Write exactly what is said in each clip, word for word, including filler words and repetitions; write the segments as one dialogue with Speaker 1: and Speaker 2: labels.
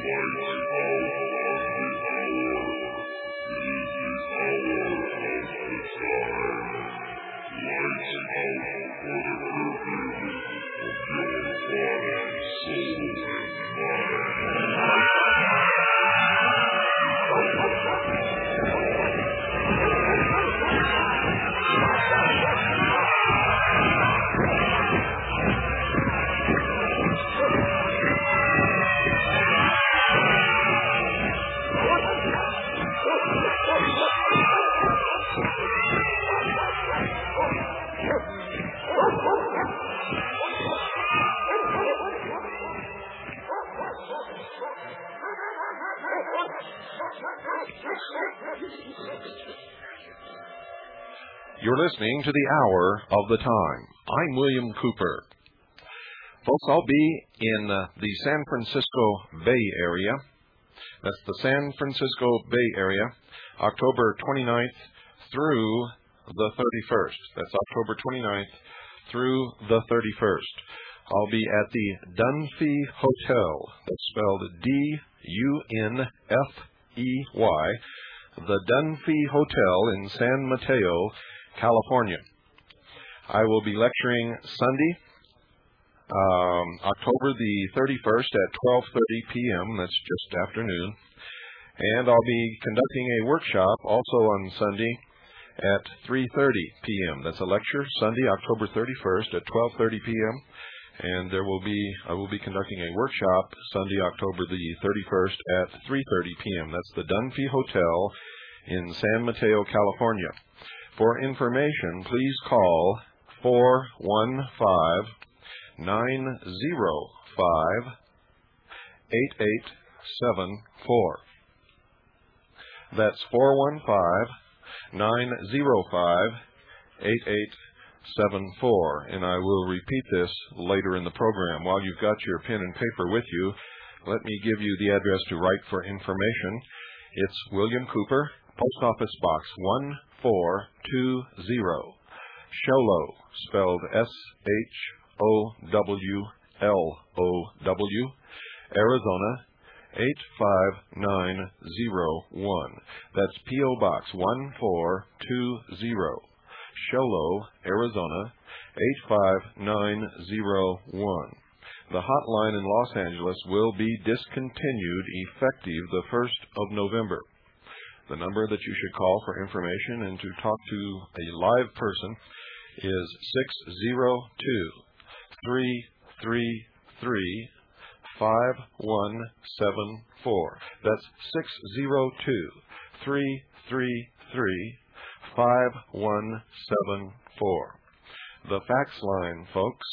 Speaker 1: You're listening to the Hour of the Time. I'm William Cooper. Folks, I'll be in uh, the San Francisco Bay Area. That's the San Francisco Bay Area, October twenty-ninth through the thirty-first. That's October twenty-ninth through the thirty-first. I'll be at the Dunphy Hotel. That's spelled D U N F E Y. The Dunphy Hotel in San Mateo, California. I will be lecturing Sunday, um, October the thirty-first at twelve thirty p.m. That's just afternoon. And I'll be conducting a workshop also on Sunday at three thirty p.m. That's a lecture, Sunday, October thirty-first at twelve thirty p.m. And there will be, I will be conducting a workshop Sunday, October the thirty-first at three thirty p.m. That's the Dunphy Hotel in San Mateo, California. For information, please call four one five, nine zero five, eight eight seven four. That's four one five, nine zero five, eight eight seven four. And I will repeat this later in the program. While you've got your pen and paper with you, let me give you the address to write for information. It's William Cooper, Post Office Box one four two zero, Sholo, spelled S H O W L O W, Arizona eight five nine zero one. That's P O Box one four two zero, Sholo, Arizona eight five nine zero one. The hotline in Los Angeles will be discontinued effective the first of November. The number that you should call for information and to talk to a live person is six zero two, three three three, five one seven four. That's six zero two, three three three, five one seven four. The fax line, folks,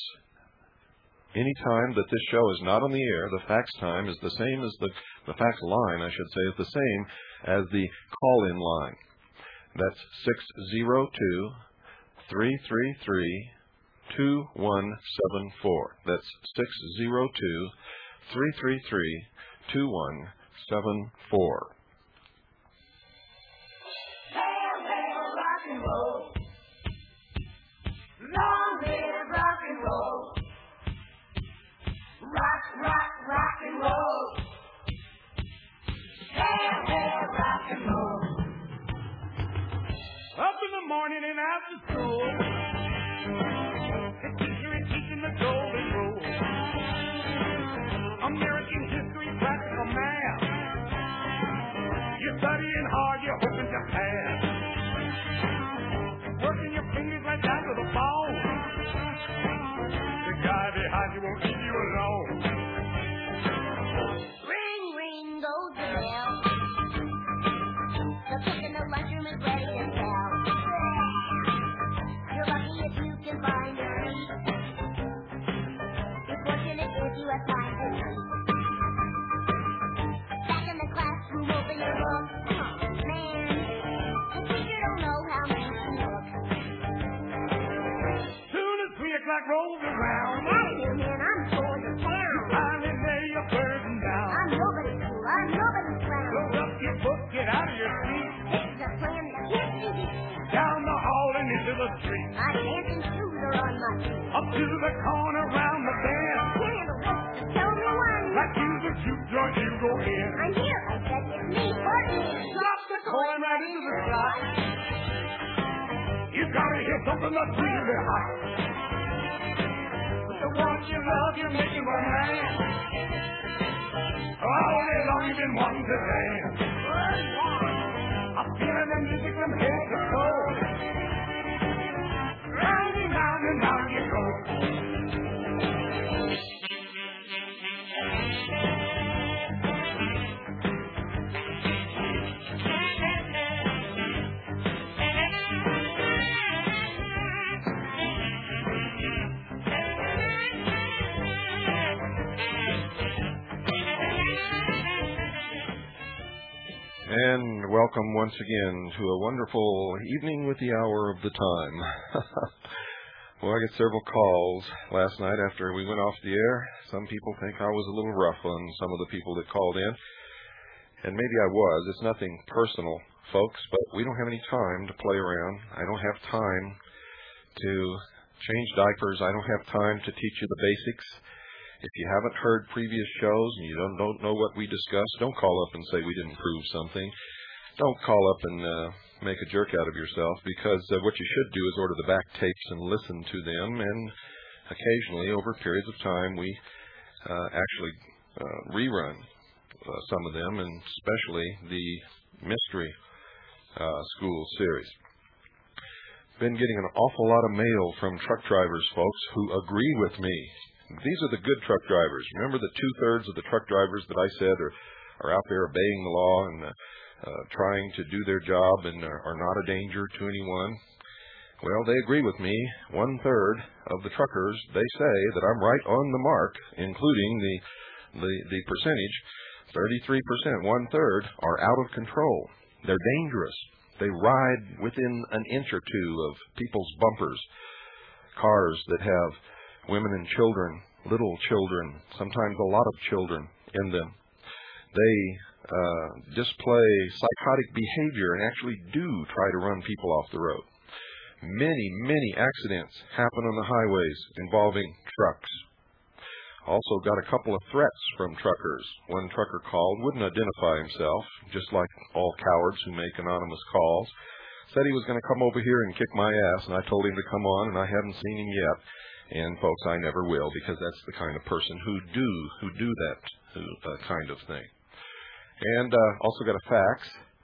Speaker 1: anytime that this show is not on the air, the fax time is the same as the, the fax line, I should say, is the same as the call-in line. That's six zero two, three three three, two one seven four. That's six zero two, three three three, two one seven four.
Speaker 2: Hail, hail, rock and roll. Long live rock and roll. Rock, rock, rock and roll. Hail, hail, rock and roll.
Speaker 3: Up in the morning and after school, the teacher is teaching the golden rule. American history, practical math. You're studying hard, you're hoping to pass. Working your fingers right down to the bone. The guy behind you won't leave you alone.
Speaker 2: Ring, ring goes the bell. The cook in the lunchroom is ready to tell. You're lucky if you can find a seat. You're fortunate if you have time to eat. Back in the classroom, open your book. Oh, man, the teacher don't know how nice you look.
Speaker 3: Soon as three o'clock rolls around,
Speaker 2: Out of here, man, I'm going to town.
Speaker 3: finally lay your burden down.
Speaker 2: I'm nobody's fool, I'm nobody's clown.
Speaker 3: Close up your book, get out of your seat.
Speaker 2: This is a plan that can't be beat.
Speaker 3: Down the hall and into the street.
Speaker 2: My dancing shoes are on my feet.
Speaker 3: Up to the corner, round the bend.
Speaker 2: Handle this, just tell me when.
Speaker 3: Like you the juke joint you go in.
Speaker 2: I'm here. I said it's me, Barton.
Speaker 3: Drop the coin right into the slot. You gotta hear something that's really hot. The one you love, you're making one man. All day long you've been wanting to dance. I'm feeling the music from head to toe. Round and round and round you go.
Speaker 1: And welcome once again to a wonderful evening with the hour of the time. Well, I got several calls last night after we went off the air. Some people think I was a little rough on some of the people that called in. And maybe I was. It's nothing personal, folks, but we don't have any time to play around. I don't have time to change diapers. I don't have time to teach you the basics. If you haven't heard previous shows and you don't, don't know what we discussed, don't call up and say we didn't prove something. Don't call up and uh, make a jerk out of yourself, because uh, what you should do is order the back tapes and listen to them. And occasionally, over periods of time, we uh, actually uh, rerun uh, some of them, and especially the Mystery uh, School series. Been getting an awful lot of mail from truck drivers, folks, who agree with me. These are the good truck drivers. Remember the two-thirds of the truck drivers that I said are, are out there obeying the law and uh, uh, trying to do their job and are, are not a danger to anyone? Well, they agree with me. One-third of the truckers, they say that I'm right on the mark, including the, the, the percentage. thirty-three percent, one-third, are out of control. They're dangerous. They ride within an inch or two of people's bumpers. Cars that have women and children, little children, sometimes a lot of children in them. They uh, display psychotic behavior and actually do try to run people off the road. Many, many accidents happen on the highways involving trucks. Also got a couple of threats from truckers. One trucker called, wouldn't identify himself, just like all cowards who make anonymous calls. Said he was going to come over here and kick my ass, and I told him to come on, and I haven't seen him yet. And, folks, I never will, because that's the kind of person who do who do that who, uh, kind of thing. And uh, also got a fax.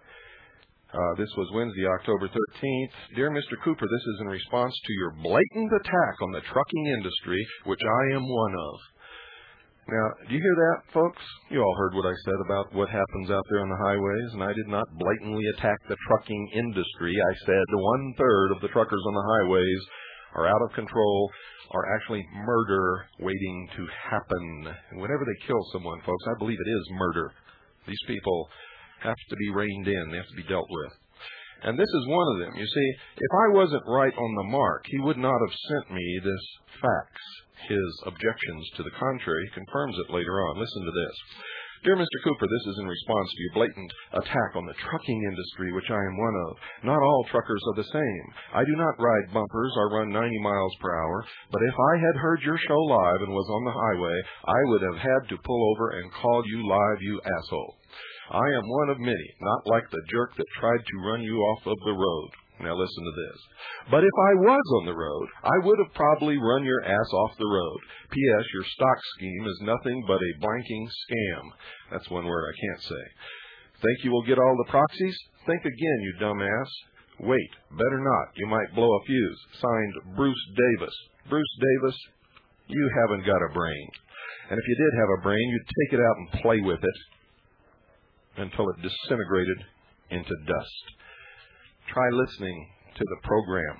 Speaker 1: Uh, this was Wednesday, October thirteenth. Dear Mister Cooper, this is in response to your blatant attack on the trucking industry, which I am one of. Now, do you hear that, folks? You all heard what I said about what happens out there on the highways, and I did not blatantly attack the trucking industry. I said one-third of the truckers on the highways are out of control, are actually murder waiting to happen. And whenever they kill someone, folks, I believe it is murder. These people have to be reined in. They have to be dealt with. And this is one of them. You see, if I wasn't right on the mark, he would not have sent me this fax. His objections to the contrary, he confirms it later on. Listen to this. Dear Mister Cooper, this is in response to your blatant attack on the trucking industry, which I am one of. Not all truckers are the same. I do not ride bumpers or run ninety miles per hour, but if I had heard your show live and was on the highway, I would have had to pull over and call you live, you asshole. I am one of many, not like the jerk that tried to run you off of the road. Now listen to this. But if I was on the road, I would have probably run your ass off the road. P S. Your stock scheme is nothing but a blanking scam. That's one word I can't say. Think you will get all the proxies? Think again, you dumbass. Wait, better not. You might blow a fuse. Signed, Bruce Davis. Bruce Davis, you haven't got a brain. And if you did have a brain, you'd take it out and play with it until it disintegrated into dust. Try listening to the program.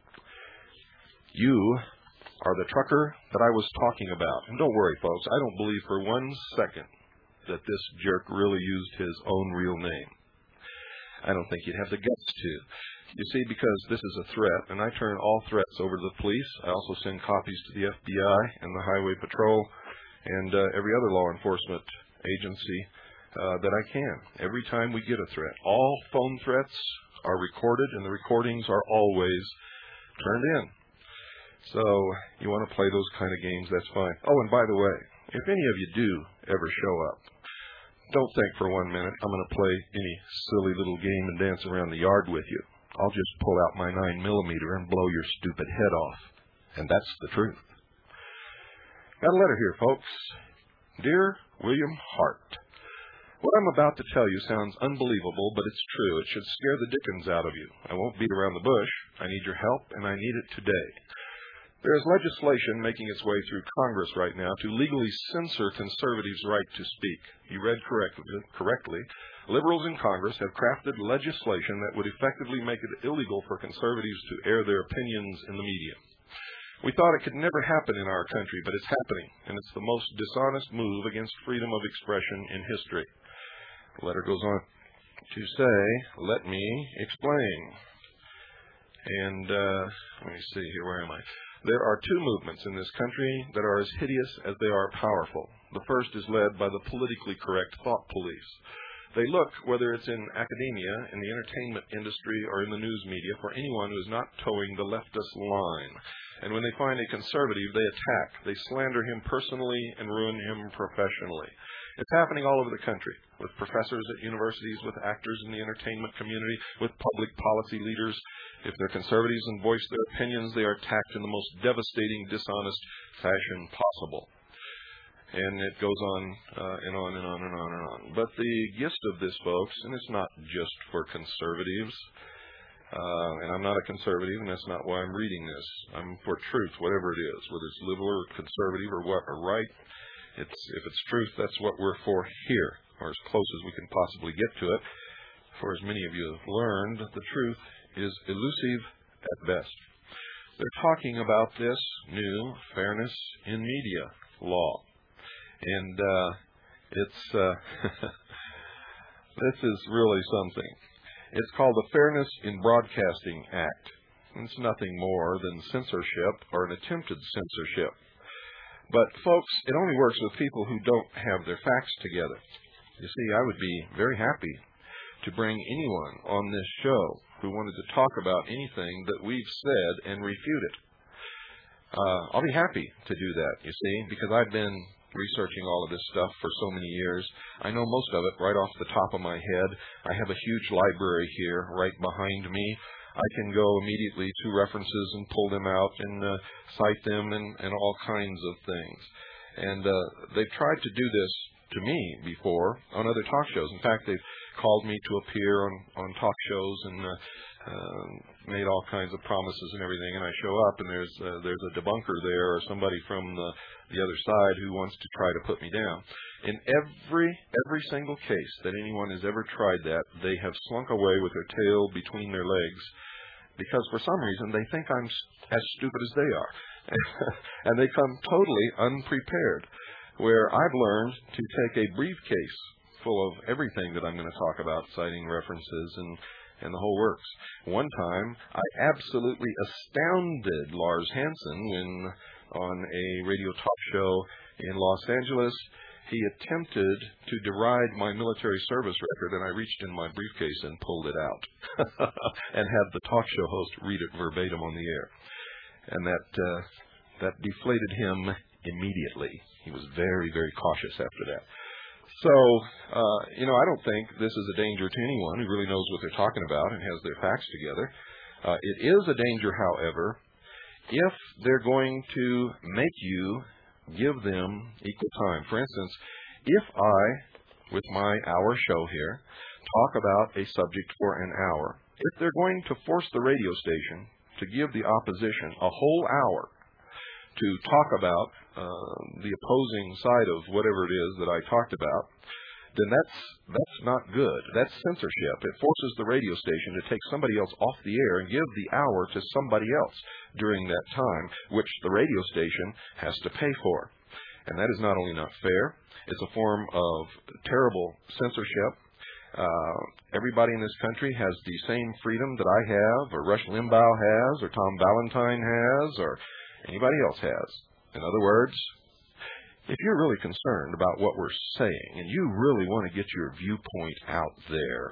Speaker 1: You are the trucker that I was talking about. And don't worry, folks, I don't believe for one second that this jerk really used his own real name. I don't think he'd have the guts to. You see, because this is a threat, and I turn all threats over to the police. I also send copies to the F B I and the Highway Patrol and uh, every other law enforcement agency uh, that I can. Every time we get a threat. All phone threats are recorded, and the recordings are always turned in. So you want to play those kind of games, that's fine. Oh, and by the way, if any of you do ever show up, don't think for one minute I'm going to play any silly little game and dance around the yard with you. I'll just pull out my nine millimeter and blow your stupid head off. And that's the truth. Got a letter here, folks. Dear William Hart, what I'm about to tell you sounds unbelievable, but it's true. It should scare the dickens out of you. I won't beat around the bush. I need your help, and I need it today. There is legislation making its way through Congress right now to legally censor conservatives' right to speak. You read correctly. correctly. Liberals in Congress have crafted legislation that would effectively make it illegal for conservatives to air their opinions in the media. We thought it could never happen in our country, but it's happening, and it's the most dishonest move against freedom of expression in history. The letter goes on to say, let me explain. And uh, let me see here, where am I? There are two movements in this country that are as hideous as they are powerful. The first is led by the politically correct thought police. They look, whether it's in academia, in the entertainment industry, or in the news media, for anyone who is not towing the leftist line. And when they find a conservative, they attack. They slander him personally and ruin him professionally. It's happening all over the country, with professors at universities, with actors in the entertainment community, with public policy leaders. If they're conservatives and voice their opinions, they are attacked in the most devastating, dishonest fashion possible. And it goes on uh, and on and on and on and on. But the gist of this, folks, and it's not just for conservatives, uh, and I'm not a conservative, and that's not why I'm reading this. I'm for truth, whatever it is, whether it's liberal or conservative or what or right. It's, if it's truth, that's what we're for here, or as close as we can possibly get to it. For as many of you have learned, the truth is elusive at best. They're talking about this new fairness in media law. And uh, it's uh, this is really something. It's called the Fairness in Broadcasting Act. It's nothing more than censorship or an attempted censorship. But, folks, it only works with people who don't have their facts together. You see, I would be very happy to bring anyone on this show who wanted to talk about anything that we've said and refute it. Uh, I'll be happy to do that, you see, because I've been researching all of this stuff for so many years. I know most of it right off the top of my head. I have a huge library here right behind me. I can go immediately to references and pull them out and uh, cite them and, and all kinds of things. And uh, they've tried to do this to me before on other talk shows. In fact, they've called me to appear on, on talk shows and uh, uh, made all kinds of promises and everything. And I show up and there's uh, there's a debunker there or somebody from the, the other side who wants to try to put me down. In every every single case that anyone has ever tried that, they have slunk away with their tail between their legs because for some reason they think I'm as stupid as they are. And they come totally unprepared, where I've learned to take a briefcase full of everything that I'm going to talk about, citing references and, and the whole works. One time, I absolutely astounded Lars Hansen when on a radio talk show in Los Angeles, he attempted to deride my military service record, and I reached in my briefcase and pulled it out and had the talk show host read it verbatim on the air. And that uh, that deflated him immediately. He was very, very cautious after that. So, uh, you know, I don't think this is a danger to anyone who really knows what they're talking about and has their facts together. Uh, it is a danger, however, if they're going to make you give them equal time. For instance, if I, with my hour show here, talk about a subject for an hour, if they're going to force the radio station to give the opposition a whole hour to talk about uh, the opposing side of whatever it is that I talked about, then that's that's not good. That's censorship. It forces the radio station to take somebody else off the air and give the hour to somebody else during that time, which the radio station has to pay for. And that is not only not fair, it's a form of terrible censorship. Uh, everybody in this country has the same freedom that I have, or Rush Limbaugh has, or Tom Valentine has, or anybody else has. In other words, if you're really concerned about what we're saying and you really want to get your viewpoint out there,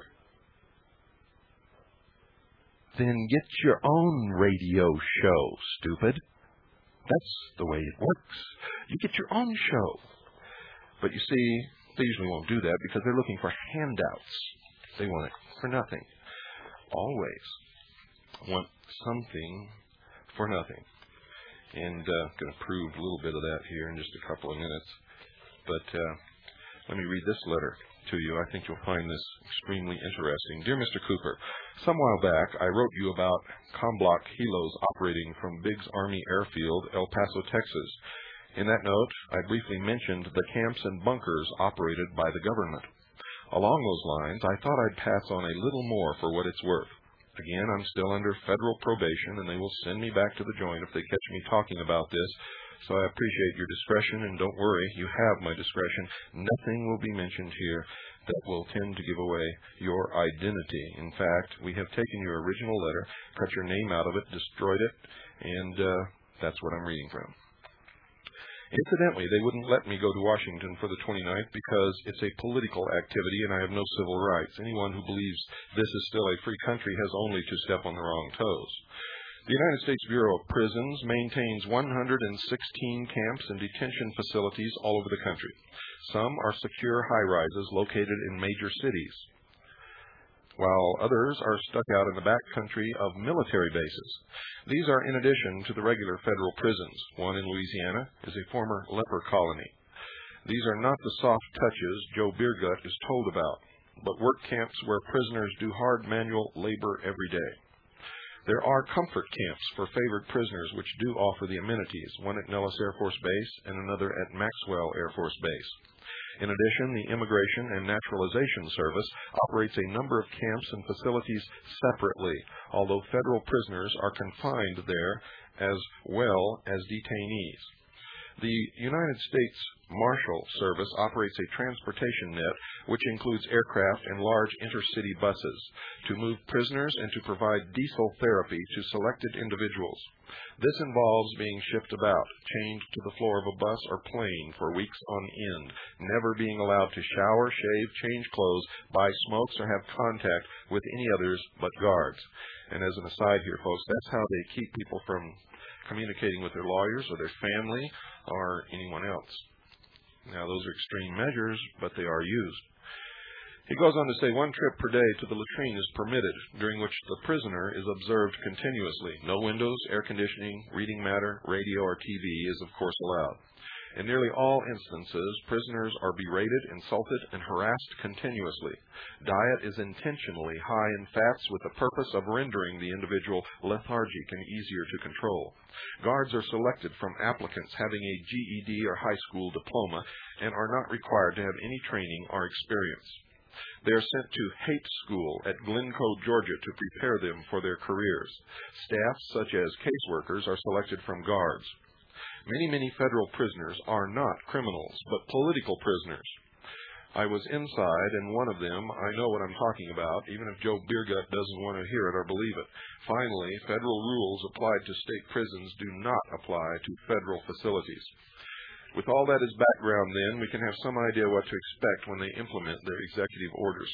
Speaker 1: then get your own radio show, stupid. That's the way it works. You get your own show. But you see, They usually won't do that because they're looking for handouts. They want it for nothing. Always want something for nothing. And uh, I'm going to prove a little bit of that here in just a couple of minutes. But uh, let me read this letter to you. I think you'll find this extremely interesting. Dear Mister Cooper, some while back I wrote you about Comblock Helos operating from Biggs Army Airfield, El Paso, Texas. In that note, I briefly mentioned the camps and bunkers operated by the government. Along those lines, I thought I'd pass on a little more for what it's worth. Again, I'm still under federal probation, and they will send me back to the joint if they catch me talking about this. So I appreciate your discretion, and don't worry, you have my discretion. Nothing will be mentioned here that will tend to give away your identity. In fact, we have taken your original letter, cut your name out of it, destroyed it, and uh, that's what I'm reading from. Incidentally, they wouldn't let me go to Washington for the twenty-ninth because it's a political activity and I have no civil rights. Anyone who believes this is still a free country has only to step on the wrong toes. The United States Bureau of Prisons maintains one hundred sixteen camps and detention facilities all over the country. Some are secure high-rises located in major cities, while others are stuck out in the back country of military bases. These are in addition to the regular federal prisons. One in Louisiana is a former leper colony. These are not the soft touches Joe Beergut is told about, but work camps where prisoners do hard manual labor every day. There are comfort camps for favored prisoners which do offer the amenities, one at Nellis Air Force Base and another at Maxwell Air Force Base. In addition, the Immigration and Naturalization Service operates a number of camps and facilities separately, although federal prisoners are confined there as well as detainees. The United States Marshal Service operates a transportation net which includes aircraft and large intercity buses to move prisoners and to provide diesel therapy to selected individuals. This involves being shipped about, chained to the floor of a bus or plane for weeks on end, never being allowed to shower, shave, change clothes, buy smokes, or have contact with any others but guards. And as an aside here, folks, that's how they keep people from communicating with their lawyers or their family or anyone else. Now, those are extreme measures, but they are used. He goes on to say one trip per day to the latrine is permitted, during which the prisoner is observed continuously. No windows, air conditioning, reading matter, radio, or T V is, of course, allowed. In nearly all instances, prisoners are berated, insulted, and harassed continuously. Diet is intentionally high in fats with the purpose of rendering the individual lethargic and easier to control. Guards are selected from applicants having a G E D or high school diploma and are not required to have any training or experience. They are sent to hate school at Glencoe, Georgia, to prepare them for their careers. Staff, such as caseworkers, are selected from guards. Many, many federal prisoners are not criminals, but political prisoners. I was inside, and one of them, I know what I'm talking about, even if Joe Beergut doesn't want to hear it or believe it. Finally, federal rules applied to state prisons do not apply to federal facilities. With all that as background, then, we can have some idea what to expect when they implement their executive orders.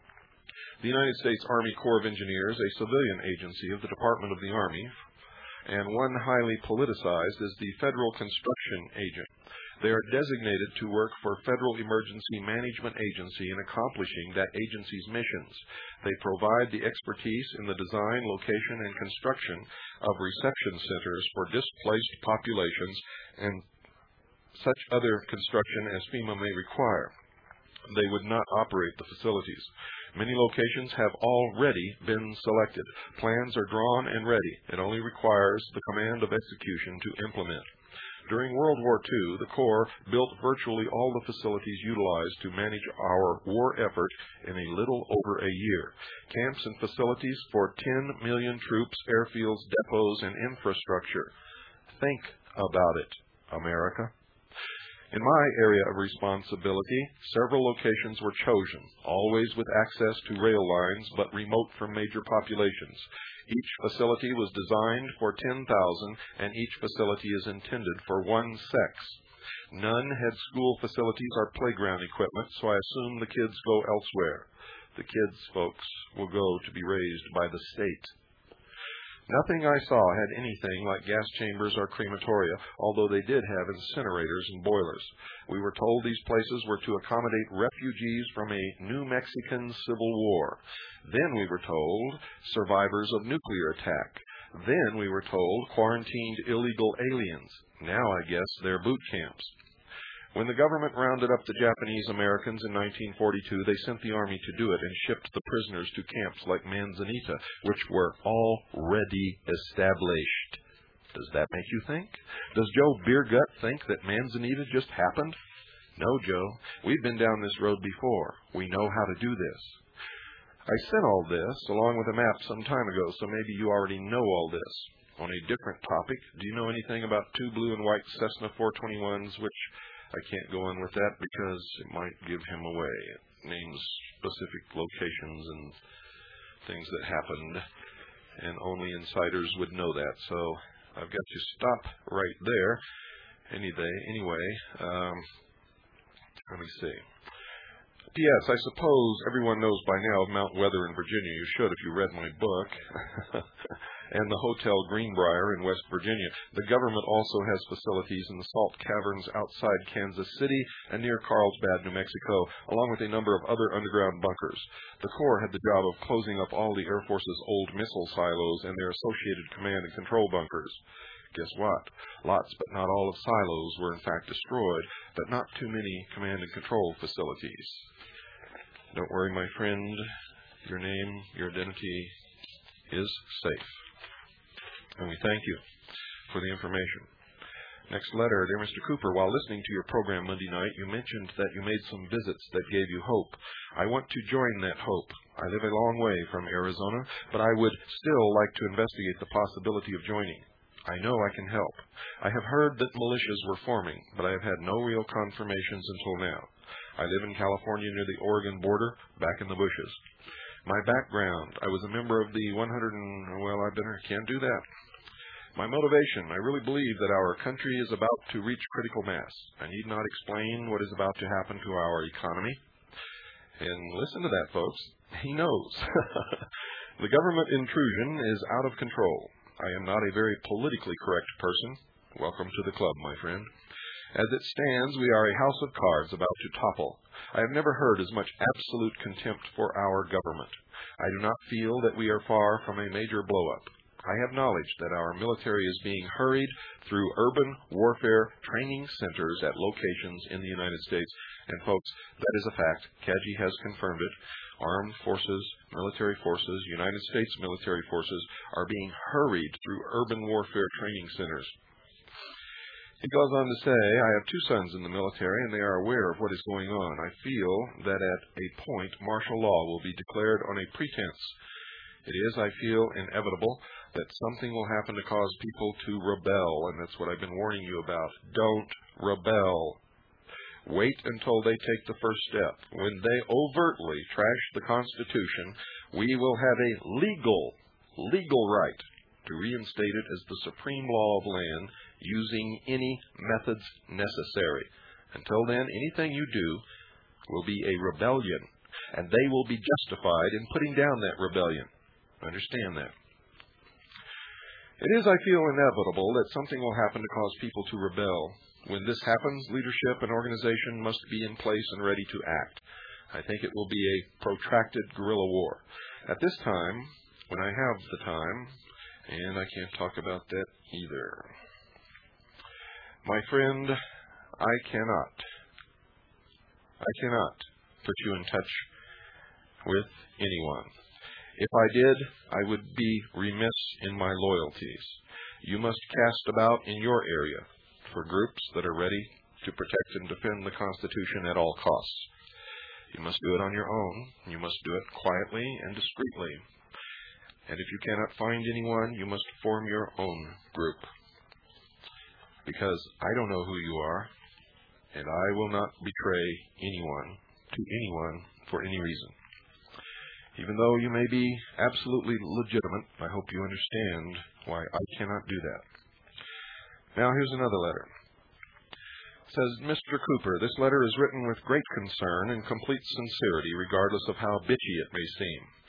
Speaker 1: The United States Army Corps of Engineers, a civilian agency of the Department of the Army, and one highly politicized is the Federal Construction Agent. They are designated to work for Federal Emergency Management Agency in accomplishing that agency's missions. They provide the expertise in the design, location, and construction of reception centers for displaced populations and such other construction as FEMA may require. They would not operate the facilities. Many locations have already been selected. Plans are drawn and ready. It only requires the command of execution to implement. During World War Two, the Corps built virtually all the facilities utilized to manage our war effort in a little over a year. Camps and facilities for ten million troops, airfields, depots, and infrastructure. Think about it, America. In my area of responsibility, several locations were chosen, always with access to rail lines, but remote from major populations. Each facility was designed for ten thousand, and each facility is intended for one sex. None had school facilities or playground equipment, so I assume the kids go elsewhere. The kids, folks, will go to be raised by the state. Nothing I saw had anything like gas chambers or crematoria, although they did have incinerators and boilers. We were told these places were to accommodate refugees from a New Mexican Civil War. Then we were told survivors of nuclear attack. Then we were told quarantined illegal aliens. Now I guess they're boot camps. When the government rounded up the Japanese Americans in nineteen forty-two, they sent the army to do it and shipped the prisoners to camps like Manzanita, which were already established. Does that make you think? Does Joe Beergut think that Manzanita just happened? No, Joe. We've been down this road before. We know how to do this. I sent all this along with a map some time ago, so maybe you already know all this. On a different topic, do you know anything about two blue and white Cessna four twenty-ones, which I can't go on with that because it might give him away. It names specific locations and things that happened, and only insiders would know that. So I've got to stop right there. Any day, anyway, um, let me see. P S. I suppose everyone knows by now of Mount Weather in Virginia. You should if you read my book. And the Hotel Greenbrier in West Virginia. The government also has facilities in the salt caverns outside Kansas City and near Carlsbad, New Mexico, along with a number of other underground bunkers. The Corps had the job of closing up all the Air Force's old missile silos and their associated command and control bunkers. Guess what? Lots but not all of silos were in fact destroyed, but not too many command and control facilities. Don't worry, my friend. Your name, your identity is safe. And we thank you for the information. Next letter. Dear Mister Cooper, while listening to your program Monday night, you mentioned that you made some visits that gave you hope. I want to join that hope. I live a long way from Arizona, but I would still like to investigate the possibility of joining. I know I can help. I have heard that militias were forming, but I have had no real confirmations until now. I live in California near the Oregon border, back in the bushes. My background, I was a member of the one hundred and, well, I better can't do that. My motivation, I really believe that our country is about to reach critical mass. I need not explain what is about to happen to our economy. And listen to that, folks. He knows. The government intrusion is out of control. I am not a very politically correct person. Welcome to the club, my friend. As it stands, we are a house of cards about to topple. I have never heard as much absolute contempt for our government. I do not feel that we are far from a major blow-up. I have knowledge that our military is being hurried through urban warfare training centers at locations in the United States. And folks, that is a fact. C A G I has confirmed it. Armed forces, military forces, United States military forces are being hurried through urban warfare training centers. He goes on to say, I have two sons in the military, and they are aware of what is going on. I feel that at a point, martial law will be declared on a pretense. It is, I feel, inevitable that something will happen to cause people to rebel, and that's what I've been warning you about. Don't rebel. Wait until they take the first step. When they overtly trash the Constitution, we will have a legal, legal right to reinstate it as the supreme law of land using any methods necessary. Until then, anything you do will be a rebellion, and they will be justified in putting down that rebellion. Understand that. It is, I feel, inevitable that something will happen to cause people to rebel. When this happens, leadership and organization must be in place and ready to act. I think it will be a protracted guerrilla war. At this time, when I have the time, and I can't talk about that either. My friend, I cannot, I cannot put you in touch with anyone. If I did, I would be remiss in my loyalties. You must cast about in your area for groups that are ready to protect and defend the Constitution at all costs. You must do it on your own. You must do it quietly and discreetly. And if you cannot find anyone, you must form your own group. Because I don't know who you are, and I will not betray anyone to anyone for any reason. Even though you may be absolutely legitimate, I hope you understand why I cannot do that. Now here's another letter. It says, Mister Cooper, this letter is written with great concern and complete sincerity, regardless of how bitchy it may seem.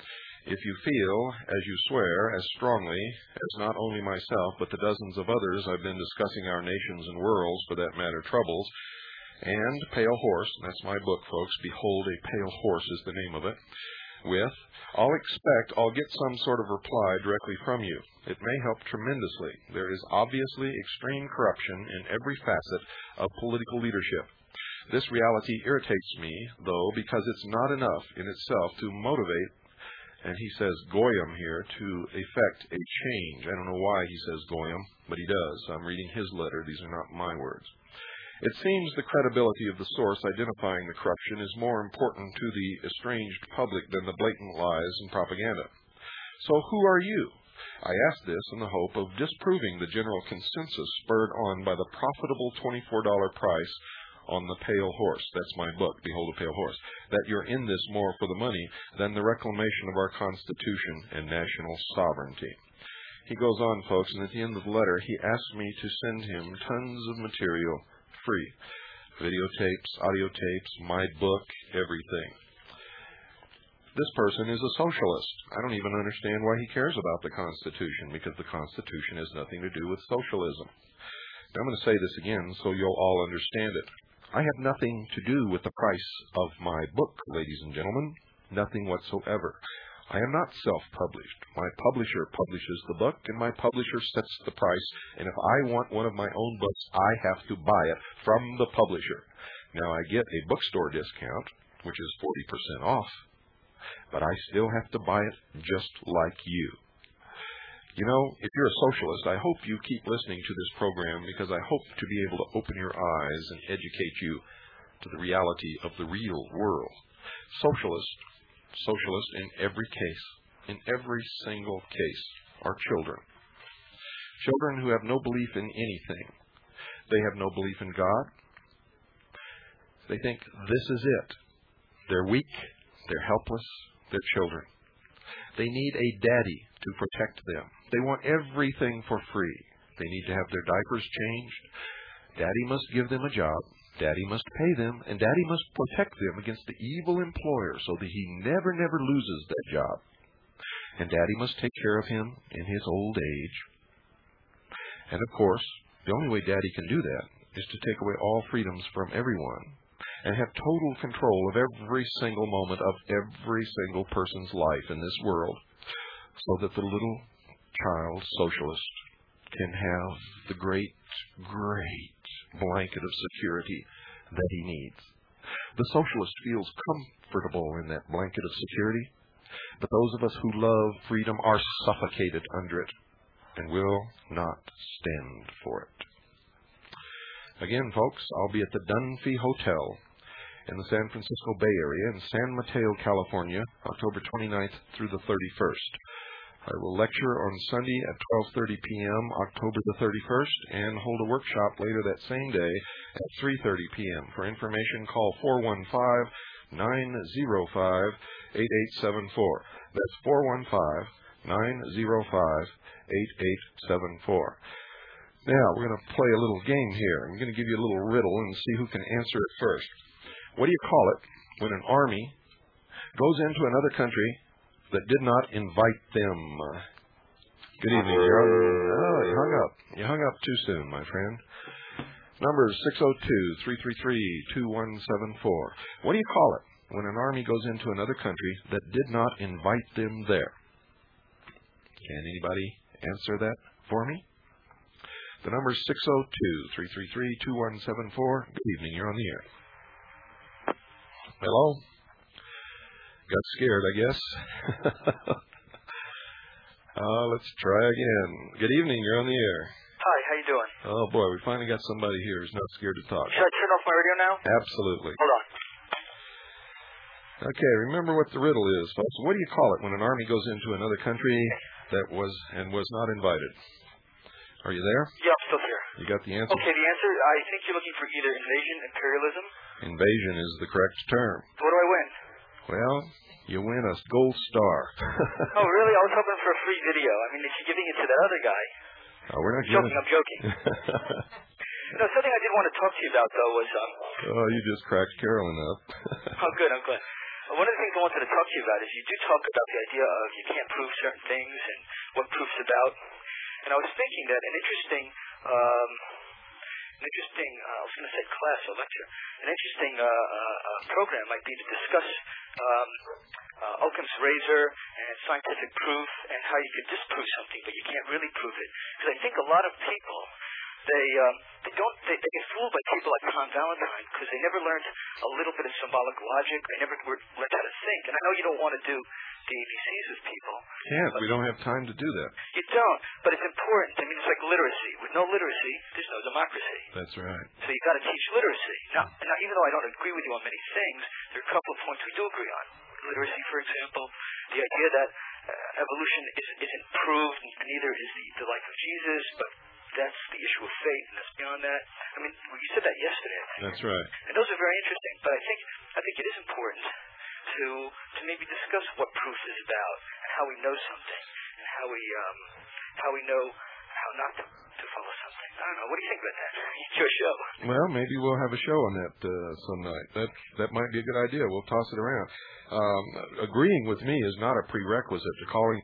Speaker 1: If you feel, as you swear, as strongly as not only myself, but the dozens of others I've been discussing our nations and worlds, for that matter, troubles, and Pale Horse, and that's my book, folks, Behold a Pale Horse is the name of it, with, I'll expect I'll get some sort of reply directly from you. It may help tremendously. There is obviously extreme corruption in every facet of political leadership. This reality irritates me, though, because it's not enough in itself to motivate, and he says goyim here, to effect a change. I don't know why he says goyim, but he does. I'm reading his letter. These are not my words. It seems the credibility of the source identifying the corruption is more important to the estranged public than the blatant lies and propaganda. So who are you? I ask this in the hope of disproving the general consensus spurred on by the profitable twenty-four dollars price on the Pale Horse. That's my book, Behold a Pale Horse. That you're in this more for the money than the reclamation of our Constitution and national sovereignty. He goes on, folks, and at the end of the letter, he asks me to send him tons of material free. Videotapes, audio tapes, my book, everything. This person is a socialist. I don't even understand why he cares about the Constitution, because the Constitution has nothing to do with socialism. Now, I'm going to say this again so you'll all understand it. I have nothing to do with the price of my book, ladies and gentlemen. Nothing whatsoever. I am not self-published. My publisher publishes the book, and my publisher sets the price. And if I want one of my own books, I have to buy it from the publisher. Now, I get a bookstore discount, which is forty percent off, but I still have to buy it just like you. You know, if you're a socialist, I hope you keep listening to this program, because I hope to be able to open your eyes and educate you to the reality of the real world. Socialist, socialist in every case, in every single case, are children. Children who have no belief in anything. They have no belief in God. They think this is it. They're weak. They're helpless. They're children. They need a daddy to protect them. They want everything for free. They need to have their diapers changed. Daddy must give them a job. Daddy must pay them. And Daddy must protect them against the evil employer so that he never, never loses that job. And Daddy must take care of him in his old age. And of course, the only way Daddy can do that is to take away all freedoms from everyone and have total control of every single moment of every single person's life in this world, so that the little child socialist can have the great, great blanket of security that he needs. The socialist feels comfortable in that blanket of security, but those of us who love freedom are suffocated under it and will not stand for it. Again, folks, I'll be at the Dunphy Hotel in the San Francisco Bay Area in San Mateo, California, October twenty-ninth through the thirty-first. I will lecture on Sunday at twelve thirty p.m., October the thirty-first, and hold a workshop later that same day at three thirty p.m. For information, call four one five, nine zero five, eight eight seven four. That's four one five, nine zero five, eight eight seven four. Now, we're going to play a little game here. I'm going to give you a little riddle and see who can answer it first. What do you call it when an army goes into another country that did not invite them? Good evening. You're on, oh, you hung up. You hung up too soon, my friend. Number is six oh two, three three three, two one seven four. What do you call it when an army goes into another country that did not invite them there? Can anybody answer that for me? The number is six oh two, three three three, two one seven four. Good evening. You're on the air. Hello? Got scared, I guess. uh, let's try again. Good evening. You're on the air.
Speaker 4: Hi, how you doing?
Speaker 1: Oh, boy. We finally got somebody here who's not scared to talk.
Speaker 4: Should I turn off my radio now?
Speaker 1: Absolutely.
Speaker 4: Hold on.
Speaker 1: Okay, remember what the riddle is, folks. What do you call it when an army goes into another country that was and was not invited? Are you there?
Speaker 4: Yeah, I'm still here.
Speaker 1: You got the answer?
Speaker 4: Okay, the answer, I think you're looking for either invasion, imperialism.
Speaker 1: Invasion is the correct term.
Speaker 4: What do I win?
Speaker 1: Well, you win a gold star.
Speaker 4: Oh, really? I was hoping for a free video. I mean, if you're giving it to that other guy.
Speaker 1: Oh, we're not
Speaker 4: I'm joking,
Speaker 1: giving...
Speaker 4: I'm joking. No, something I did want to talk to you about, though, was... Um,
Speaker 1: oh, you just cracked Carolyn up.
Speaker 4: oh, good, I'm glad. Well, one of the things I wanted to talk to you about is you do talk about the idea of you can't prove certain things and what proof's about. And I was thinking that an interesting, um, an interesting, uh, I was going to say class or lecture, an interesting uh, uh, uh, program might be to discuss um, uh, Occam's razor and scientific proof and how you can disprove something, but you can't really prove it. Because I think a lot of people, they um, they don't they, they get fooled by people like Tom Valentine because they never learned a little bit of symbolic logic. They never were, learned how to think. And I know you don't want to do the A B Cs with people.
Speaker 1: Can't. We don't have time to do that.
Speaker 4: You don't, but it's important. I mean, it's like literacy. With no literacy, there's no democracy.
Speaker 1: That's right.
Speaker 4: So you've got to teach literacy. Now, now, even though I don't agree with you on many things, there are a couple of points we do agree on. Literacy, for example, the idea that uh, evolution is, isn't proved, and neither is the, the life of Jesus, but that's the issue of faith, and that's beyond that. I mean, you said that yesterday, I think.
Speaker 1: That's right.
Speaker 4: And those are very interesting, but I think I think it is important to to maybe discuss what proof is about and how we know something and how we um how we know how not to, to follow something. I don't know. What do you think about that? It's your show.
Speaker 1: Well, maybe we'll have a show on that uh, some night. That that might be a good idea. We'll toss it around. Um, agreeing with me is not a prerequisite to calling.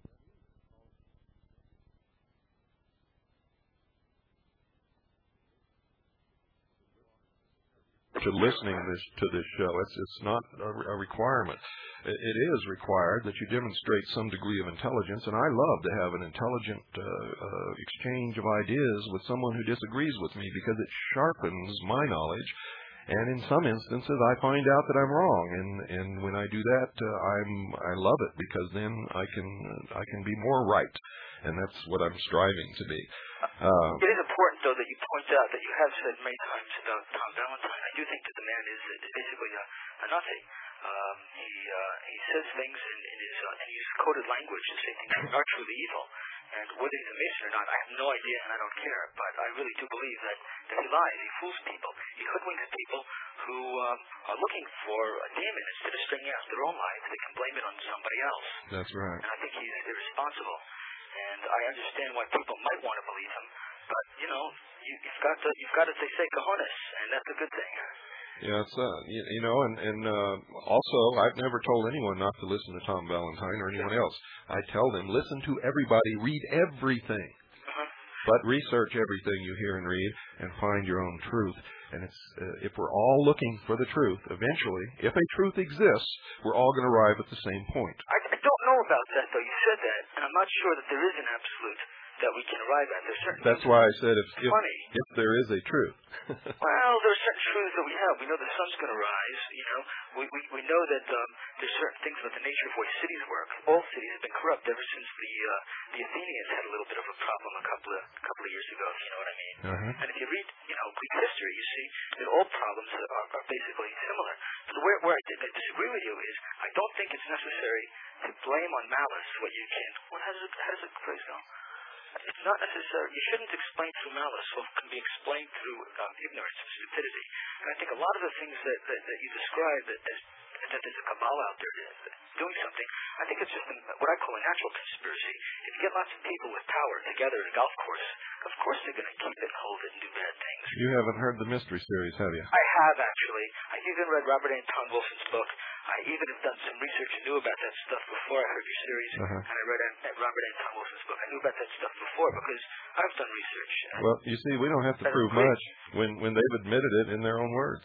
Speaker 1: To listening this, to this show. It's it's not a, a requirement. It, it is required that you demonstrate some degree of intelligence, and I love to have an intelligent uh, uh, exchange of ideas with someone who disagrees with me because it sharpens my knowledge. And in some instances, I find out that I'm wrong, and and when I do that, uh, I'm I love it because then I can I can be more right, and that's what I'm striving to be. Uh,
Speaker 4: it is important, though, that you point out that you have said many times about Tom Valentine. I do think that the man is uh, basically a, a Nazi. Um, he uh, he says things in, in his uh, and he's quoted language to say things that are truly evil. And whether he's a Mason or not, I have no idea, and I don't care. But I really do believe that, that he lies, he fools people, he hoodwinks people who um, are looking for a demon instead of stringing out their own lives. They can blame it on somebody else.
Speaker 1: That's right.
Speaker 4: And I think he's irresponsible. And I understand why people might want to believe him, but you know, you, you've got to, you've got to, they say, cojones, and that's a good thing.
Speaker 1: Yeah, it's uh, you, you know, and and uh, also, I've never told anyone not to listen to Tom Valentine or anyone else. I tell them, listen to everybody, read everything,
Speaker 4: Uh-huh.
Speaker 1: but research everything you hear and read, and find your own truth. And it's uh, if we're all looking for the truth, eventually, if a truth exists, we're all going to arrive at the same point.
Speaker 4: I, I don't know about that, though. You said that, and I'm not sure that there is an absolute that we can arrive at. There's certain
Speaker 1: That's why I said if if,
Speaker 4: funny.
Speaker 1: if there is a truth.
Speaker 4: Well, there are certain truths that we have. We know the sun's going to rise. You know, we we, we know that um, there's certain things about the nature of the way cities work. All cities have been corrupt ever since the uh, the Athenians had a little bit of a problem a couple of a couple of years ago. If you know what I mean.
Speaker 1: Uh-huh.
Speaker 4: And if you read, you know, Greek history, you see that all problems are, are basically similar. But where where I, I disagree with you is I don't think it's necessary to blame on malice what you can. Well, how does it how does it phrase go? It's not necessary. You shouldn't explain through malice. What can be explained through um, ignorance and stupidity. And I think a lot of the things that, that, that you describe that, as, that there's a cabal out there doing something, I think it's just a, what I call a natural conspiracy. If you get lots of people with power together at a golf course, of course they're going to keep it, hold it, and do bad things.
Speaker 1: You haven't heard the mystery series, have you?
Speaker 4: I have, actually. I even read Robert Anton Wilson's book. I even have done some research and knew about that stuff before I heard your series.
Speaker 1: Uh-huh.
Speaker 4: And I read uh, Robert Anton Wilson's book. I knew about that stuff before because I've done research.
Speaker 1: Well, you see, we don't have to
Speaker 4: That's
Speaker 1: prove
Speaker 4: great.
Speaker 1: much when when they've admitted it in their own words.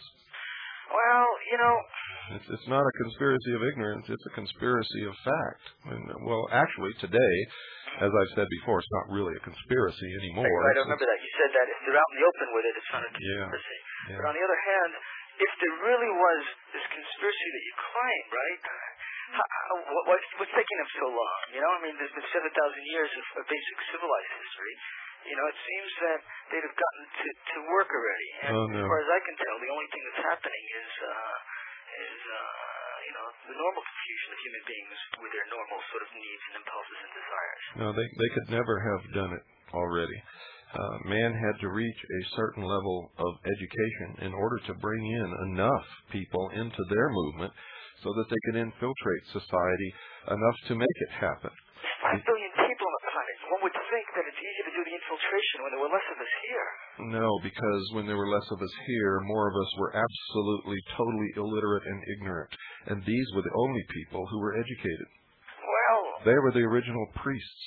Speaker 4: Well, you know,
Speaker 1: It's it's not a conspiracy of ignorance. It's a conspiracy of fact. And, well, actually, today, as I've said before, it's not really a conspiracy anymore.
Speaker 4: I, I
Speaker 1: It's-
Speaker 4: remember that. You said that if they're out in the open with it, it's not a
Speaker 1: Yeah.
Speaker 4: conspiracy.
Speaker 1: Yeah.
Speaker 4: But on the other hand, if there really was this conspiracy that you claim, right? How, how, what, what's, what's taking them so long? You know, I mean, there's been seven thousand years of, of basic civilized history. You know, it seems that they'd have gotten to, to work already. And
Speaker 1: Oh, no.
Speaker 4: as far as I can tell, the only thing that's happening is, uh, is uh, you know, the normal confusion of human beings with their normal sort of needs and impulses and desires.
Speaker 1: No, they they could never have done it already. Uh, man had to reach a certain level of education in order to bring in enough people into their movement so that they could infiltrate society enough to make it happen.
Speaker 4: Five billion people on the planet. One would think that it's easier to do the infiltration when there were less of us here?
Speaker 1: No, because when there were less of us here, more of us were absolutely, totally illiterate and ignorant. And these were the only people who were educated.
Speaker 4: Well,
Speaker 1: They were the original priests.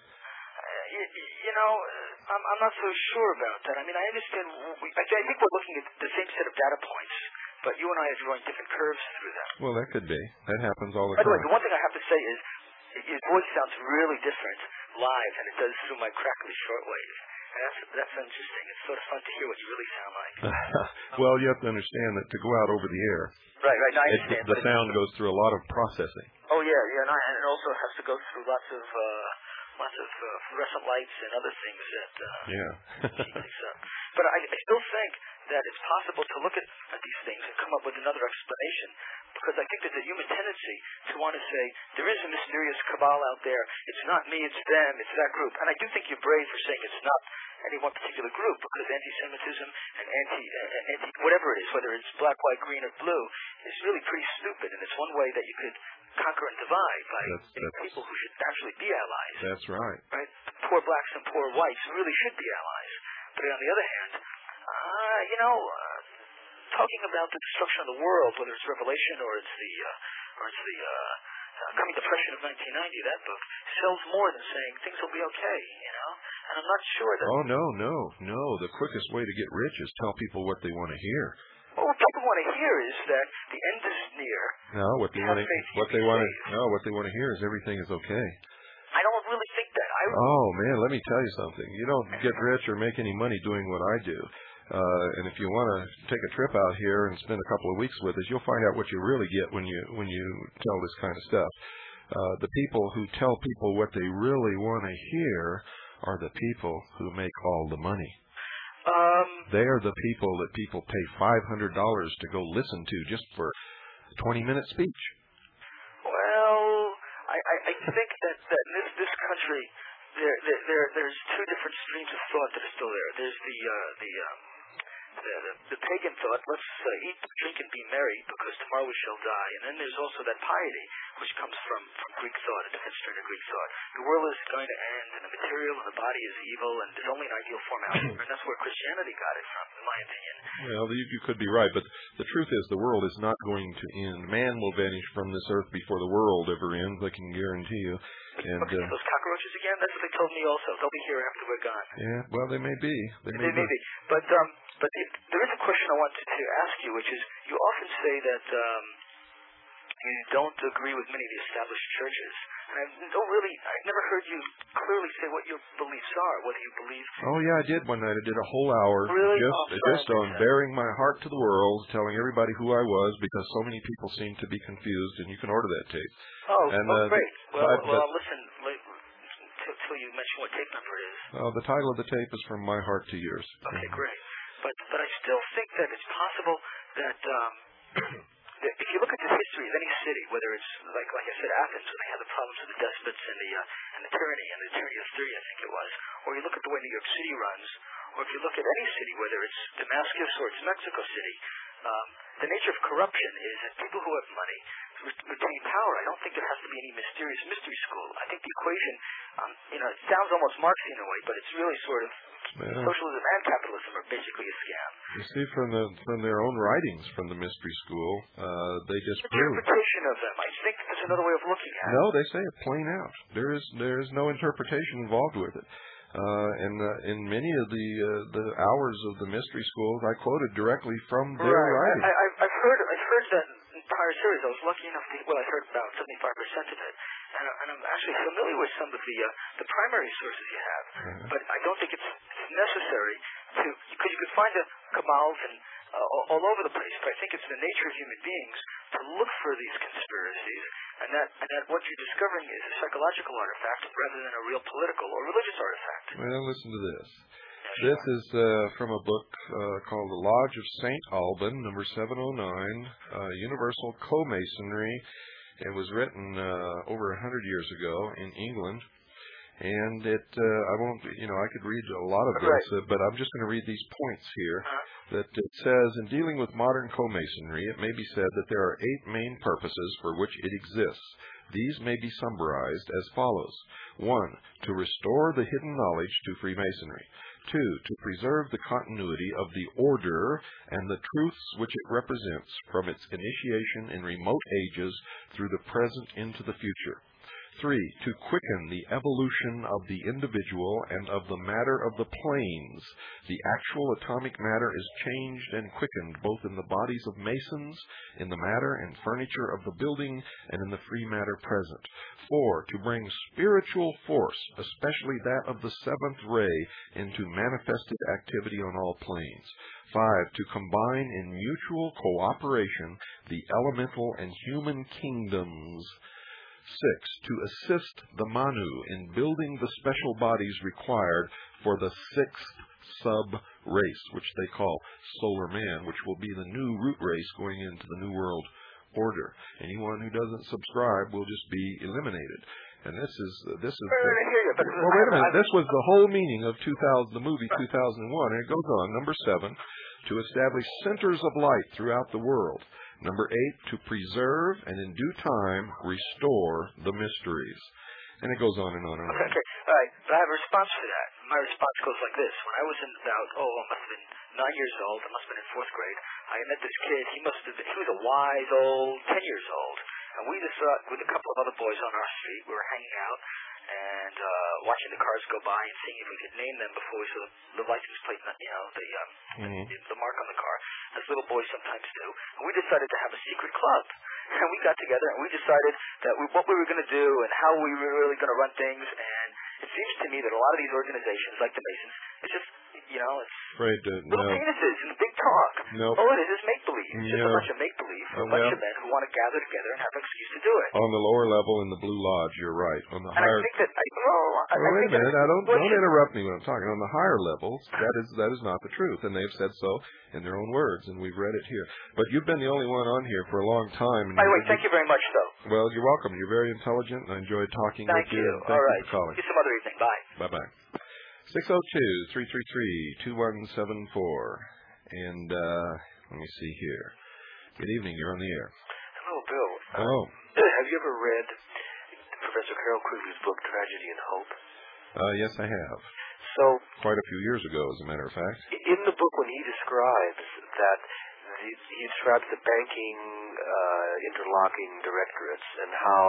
Speaker 4: uh, you, you know, I'm, I'm not so sure about that. I mean, I understand. We, I, I think we're looking at the same set of data points, but you and I are drawing different curves through them.
Speaker 1: Well, that could be. That happens all the
Speaker 4: By the way,
Speaker 1: time.
Speaker 4: the one thing I have to say is your voice sounds really different live than it does through my crackly shortwave. And that's, that's interesting. It's sort of fun to hear what you really sound like.
Speaker 1: Well, you have to understand that to go out over the air,
Speaker 4: Right, right. No, I
Speaker 1: it,
Speaker 4: understand.
Speaker 1: the
Speaker 4: but
Speaker 1: sound goes through a lot of processing.
Speaker 4: Oh, yeah, yeah. And, I, and it also has to go through lots of uh, lots of uh, fluorescent lights and other things that uh,
Speaker 1: Yeah.
Speaker 4: keep things up. But I, I still think that it's possible to look at, at these things and come up with another explanation, because I think there's a human tendency to want to say, there is a mysterious cabal out there. It's not me, it's them, it's that group. And I do think you're brave for saying it's not any one particular group, because anti-Semitism and anti, uh, anti whatever it is, whether it's black, white, green, or blue, is really pretty stupid. And it's one way that you could conquer and divide by
Speaker 1: That's-
Speaker 4: getting
Speaker 1: that's-
Speaker 4: people who should actually be allies.
Speaker 1: That's right.
Speaker 4: Right? Poor blacks and poor whites really should be allies. But on the other hand, uh, you know, uh, talking about the destruction of the world, whether it's Revelation or it's the uh, or it's the uh, uh, Coming Depression of nineteen ninety, that book sells more than saying things will be okay. You know, and I'm not sure that.
Speaker 1: Oh, no, no, no. The quickest way to get rich is tell people what they want to hear.
Speaker 4: Well, what people want to hear is that the end is near.
Speaker 1: No, what they
Speaker 4: Have
Speaker 1: want to,
Speaker 4: faith,
Speaker 1: what
Speaker 4: you'll
Speaker 1: they
Speaker 4: be
Speaker 1: want to,
Speaker 4: saved.
Speaker 1: no, what they want to hear is everything is okay.
Speaker 4: I don't really think that. I
Speaker 1: Oh man, let me tell you something. You don't get rich or make any money doing what I do. Uh, and if you want to take a trip out here and spend a couple of weeks with us, you'll find out what you really get when you when you tell this kind of stuff. Uh, the people who tell people what they really want to hear are the people who make all the money.
Speaker 4: um.
Speaker 1: They are the people that people pay five hundred dollars to go listen to just for a twenty minute speech.
Speaker 4: Well, I, I, I think that, that in this, this country, there, there, there there's two different streams of thought that are still there. There's the uh, the, um, the the the pagan thought, let's uh, eat, drink, and be merry, because tomorrow we shall die. And then there's also that piety, which comes from, from Greek thought, a different strain of Greek thought. The world is going to end, and the material and the body is evil, and there's only an ideal form out there. And that's where Christianity got it from, in my opinion.
Speaker 1: Well, you, you could be right, but the truth is the world is not going to end. Man will vanish from this earth before the world ever ends, I can guarantee you. And
Speaker 4: Look at
Speaker 1: uh,
Speaker 4: those cockroaches again. That's what they told me also. They'll be here after we're gone.
Speaker 1: yeah, well, they may be. They may
Speaker 4: They
Speaker 1: be.
Speaker 4: may be. But um, but it, there is a question I wanted to ask you, which is, you often say that um, you don't agree with many of the established churches, and I don't really, I've never heard you clearly say what your beliefs are. Whether you believe,
Speaker 1: Oh yeah, I did one night. I did a whole hour
Speaker 4: Really?
Speaker 1: just
Speaker 4: Oh, sorry,
Speaker 1: just
Speaker 4: I
Speaker 1: on
Speaker 4: missed that.
Speaker 1: bearing my heart to the world, telling everybody who I was, because so many people seem to be confused. And you can order that tape.
Speaker 4: oh,
Speaker 1: And,
Speaker 4: oh,
Speaker 1: uh,
Speaker 4: great. Well,
Speaker 1: but-
Speaker 4: well,
Speaker 1: but-
Speaker 4: listen, like, till, till you mention what tape number it is.
Speaker 1: Uh, the title of the tape is From My Heart to Yours.
Speaker 4: Okay, great. But but I still think that it's possible that um, that if you look at the history of any city, whether it's like like I said, Athens, when they had the problems with the despots and the uh, and the tyranny and the tyranny of three, I think it was, or you look at the way New York City runs, or if you look at any city, whether it's Damascus or it's Mexico City, um, the nature of corruption is that people who have money ret- retain power. I don't think there has to be any mysterious mystery school. I think the equation, um, you know, it sounds almost Marxian in a way, but it's really sort of
Speaker 1: Well,
Speaker 4: socialism and capitalism are basically a scam.
Speaker 1: you see, from the from their own writings from the mystery school, uh, they disprove.
Speaker 4: Interpretation of them. I think there's another way of looking at it.
Speaker 1: No, they say it plain out. There is there is no interpretation involved with it. Uh, and uh, in many of the uh, the hours of the mystery schools, I quoted directly from their
Speaker 4: Right.
Speaker 1: writings.
Speaker 4: I, I, I've heard I've heard that entire series. I was lucky enough to, well, I heard about seventy-five percent of it. And, I- and I'm actually familiar with some of the uh, the primary sources you have.
Speaker 1: Uh-huh.
Speaker 4: But I don't think it's, it's necessary to, because you could find the cabals and uh, all, all over the place. But I think it's the nature of human beings to look for these conspiracies, and that and that what you're discovering is a psychological artifact rather than a real political or religious artifact.
Speaker 1: Well, listen to this.
Speaker 4: Yeah,
Speaker 1: This
Speaker 4: sure.
Speaker 1: is uh, from a book uh, called The Lodge of Saint Alban, number seven oh nine, uh, Universal Co-Masonry. It was written uh, over a hundred years ago in England. And it, uh, I won't, you know, I could read a lot of this,
Speaker 4: Right.
Speaker 1: uh, but I'm just going to read these points here.
Speaker 4: Uh-huh.
Speaker 1: That it says, in dealing with modern co-masonry, it may be said that there are eight main purposes for which it exists. These may be summarized as follows. One, to restore the hidden knowledge to Freemasonry. Two, to preserve the continuity of the order and the truths which it represents from its initiation in remote ages through the present into the future. Three, to quicken the evolution of the individual and of the matter of the planes. The actual atomic matter is changed and quickened both in the bodies of Masons, in the matter and furniture of the building, and in the free matter present. Four, to bring spiritual force, especially that of the seventh ray, into manifested activity on all planes. Five, to combine in mutual cooperation the elemental and human kingdoms. Six, to assist the Manu in building the special bodies required for the sixth sub-race, which they call Solar Man, which will be the new root race going into the New World Order. Anyone who doesn't subscribe will just be eliminated. And this is this is. The, well, wait a minute. This was the whole meaning of two thousand, the movie two thousand one, and it goes on. Number seven, to establish centers of light throughout the world. Number eight, to preserve and in due time restore the mysteries. And it goes on and on and on.
Speaker 4: Okay, all right. But I have a response to that. My response goes like this. When I was in about, oh, I must have been nine years old. I must have been in fourth grade. I met this kid. He must have been, he was a wise old ten years old. And we just, uh, with a couple of other boys on our street, we were hanging out and uh, watching the cars go by and seeing if we could name them before we saw the, the license plate, you know, the, um, mm-hmm. the the mark on the car, as little boys sometimes do. And we decided to have a secret club. And we got together and we decided that we, what we were going to do and how we were really going to run things. And it seems to me that a lot of these organizations, like the Masons, it's just, you know, it's
Speaker 1: Afraid to,
Speaker 4: little
Speaker 1: no.
Speaker 4: penises and big talk.
Speaker 1: Nope.
Speaker 4: All it is is make-believe. It's just
Speaker 1: No.
Speaker 4: a bunch of make-believe for
Speaker 1: Oh,
Speaker 4: a bunch
Speaker 1: well.
Speaker 4: of men who want to gather together and have an excuse to do it.
Speaker 1: On the lower level in the Blue Lodge, you're right. On the
Speaker 4: And
Speaker 1: higher.
Speaker 4: I think that, I, well, I,
Speaker 1: Well,
Speaker 4: I
Speaker 1: wait
Speaker 4: think
Speaker 1: a minute.
Speaker 4: that,
Speaker 1: I don't
Speaker 4: well,
Speaker 1: don't interrupt me when I'm talking. On the higher levels, that is that is not the truth, and they've said so in their own words, and we've read it here. But you've been the only one on here for a long time. And
Speaker 4: By the way,
Speaker 1: you-
Speaker 4: thank you very much, though.
Speaker 1: Well, you're welcome. You're very intelligent, and I enjoyed talking
Speaker 4: Thank
Speaker 1: with you.
Speaker 4: you.
Speaker 1: and Thank
Speaker 4: All
Speaker 1: you
Speaker 4: right.
Speaker 1: for calling.
Speaker 4: See you some other evening. Bye.
Speaker 1: Bye bye. Six zero two three three three two one seven four. And uh, let me see here. Good evening. You're on the air.
Speaker 5: Hello, Bill.
Speaker 1: Hello.
Speaker 5: Uh, have you ever read Professor Carroll Quigley's book, Tragedy and Hope?
Speaker 1: Uh, yes, I have.
Speaker 5: So,
Speaker 1: Quite a few years ago, as a matter of fact.
Speaker 5: in the book, when he describes that, the, he describes the banking uh, interlocking directorates and how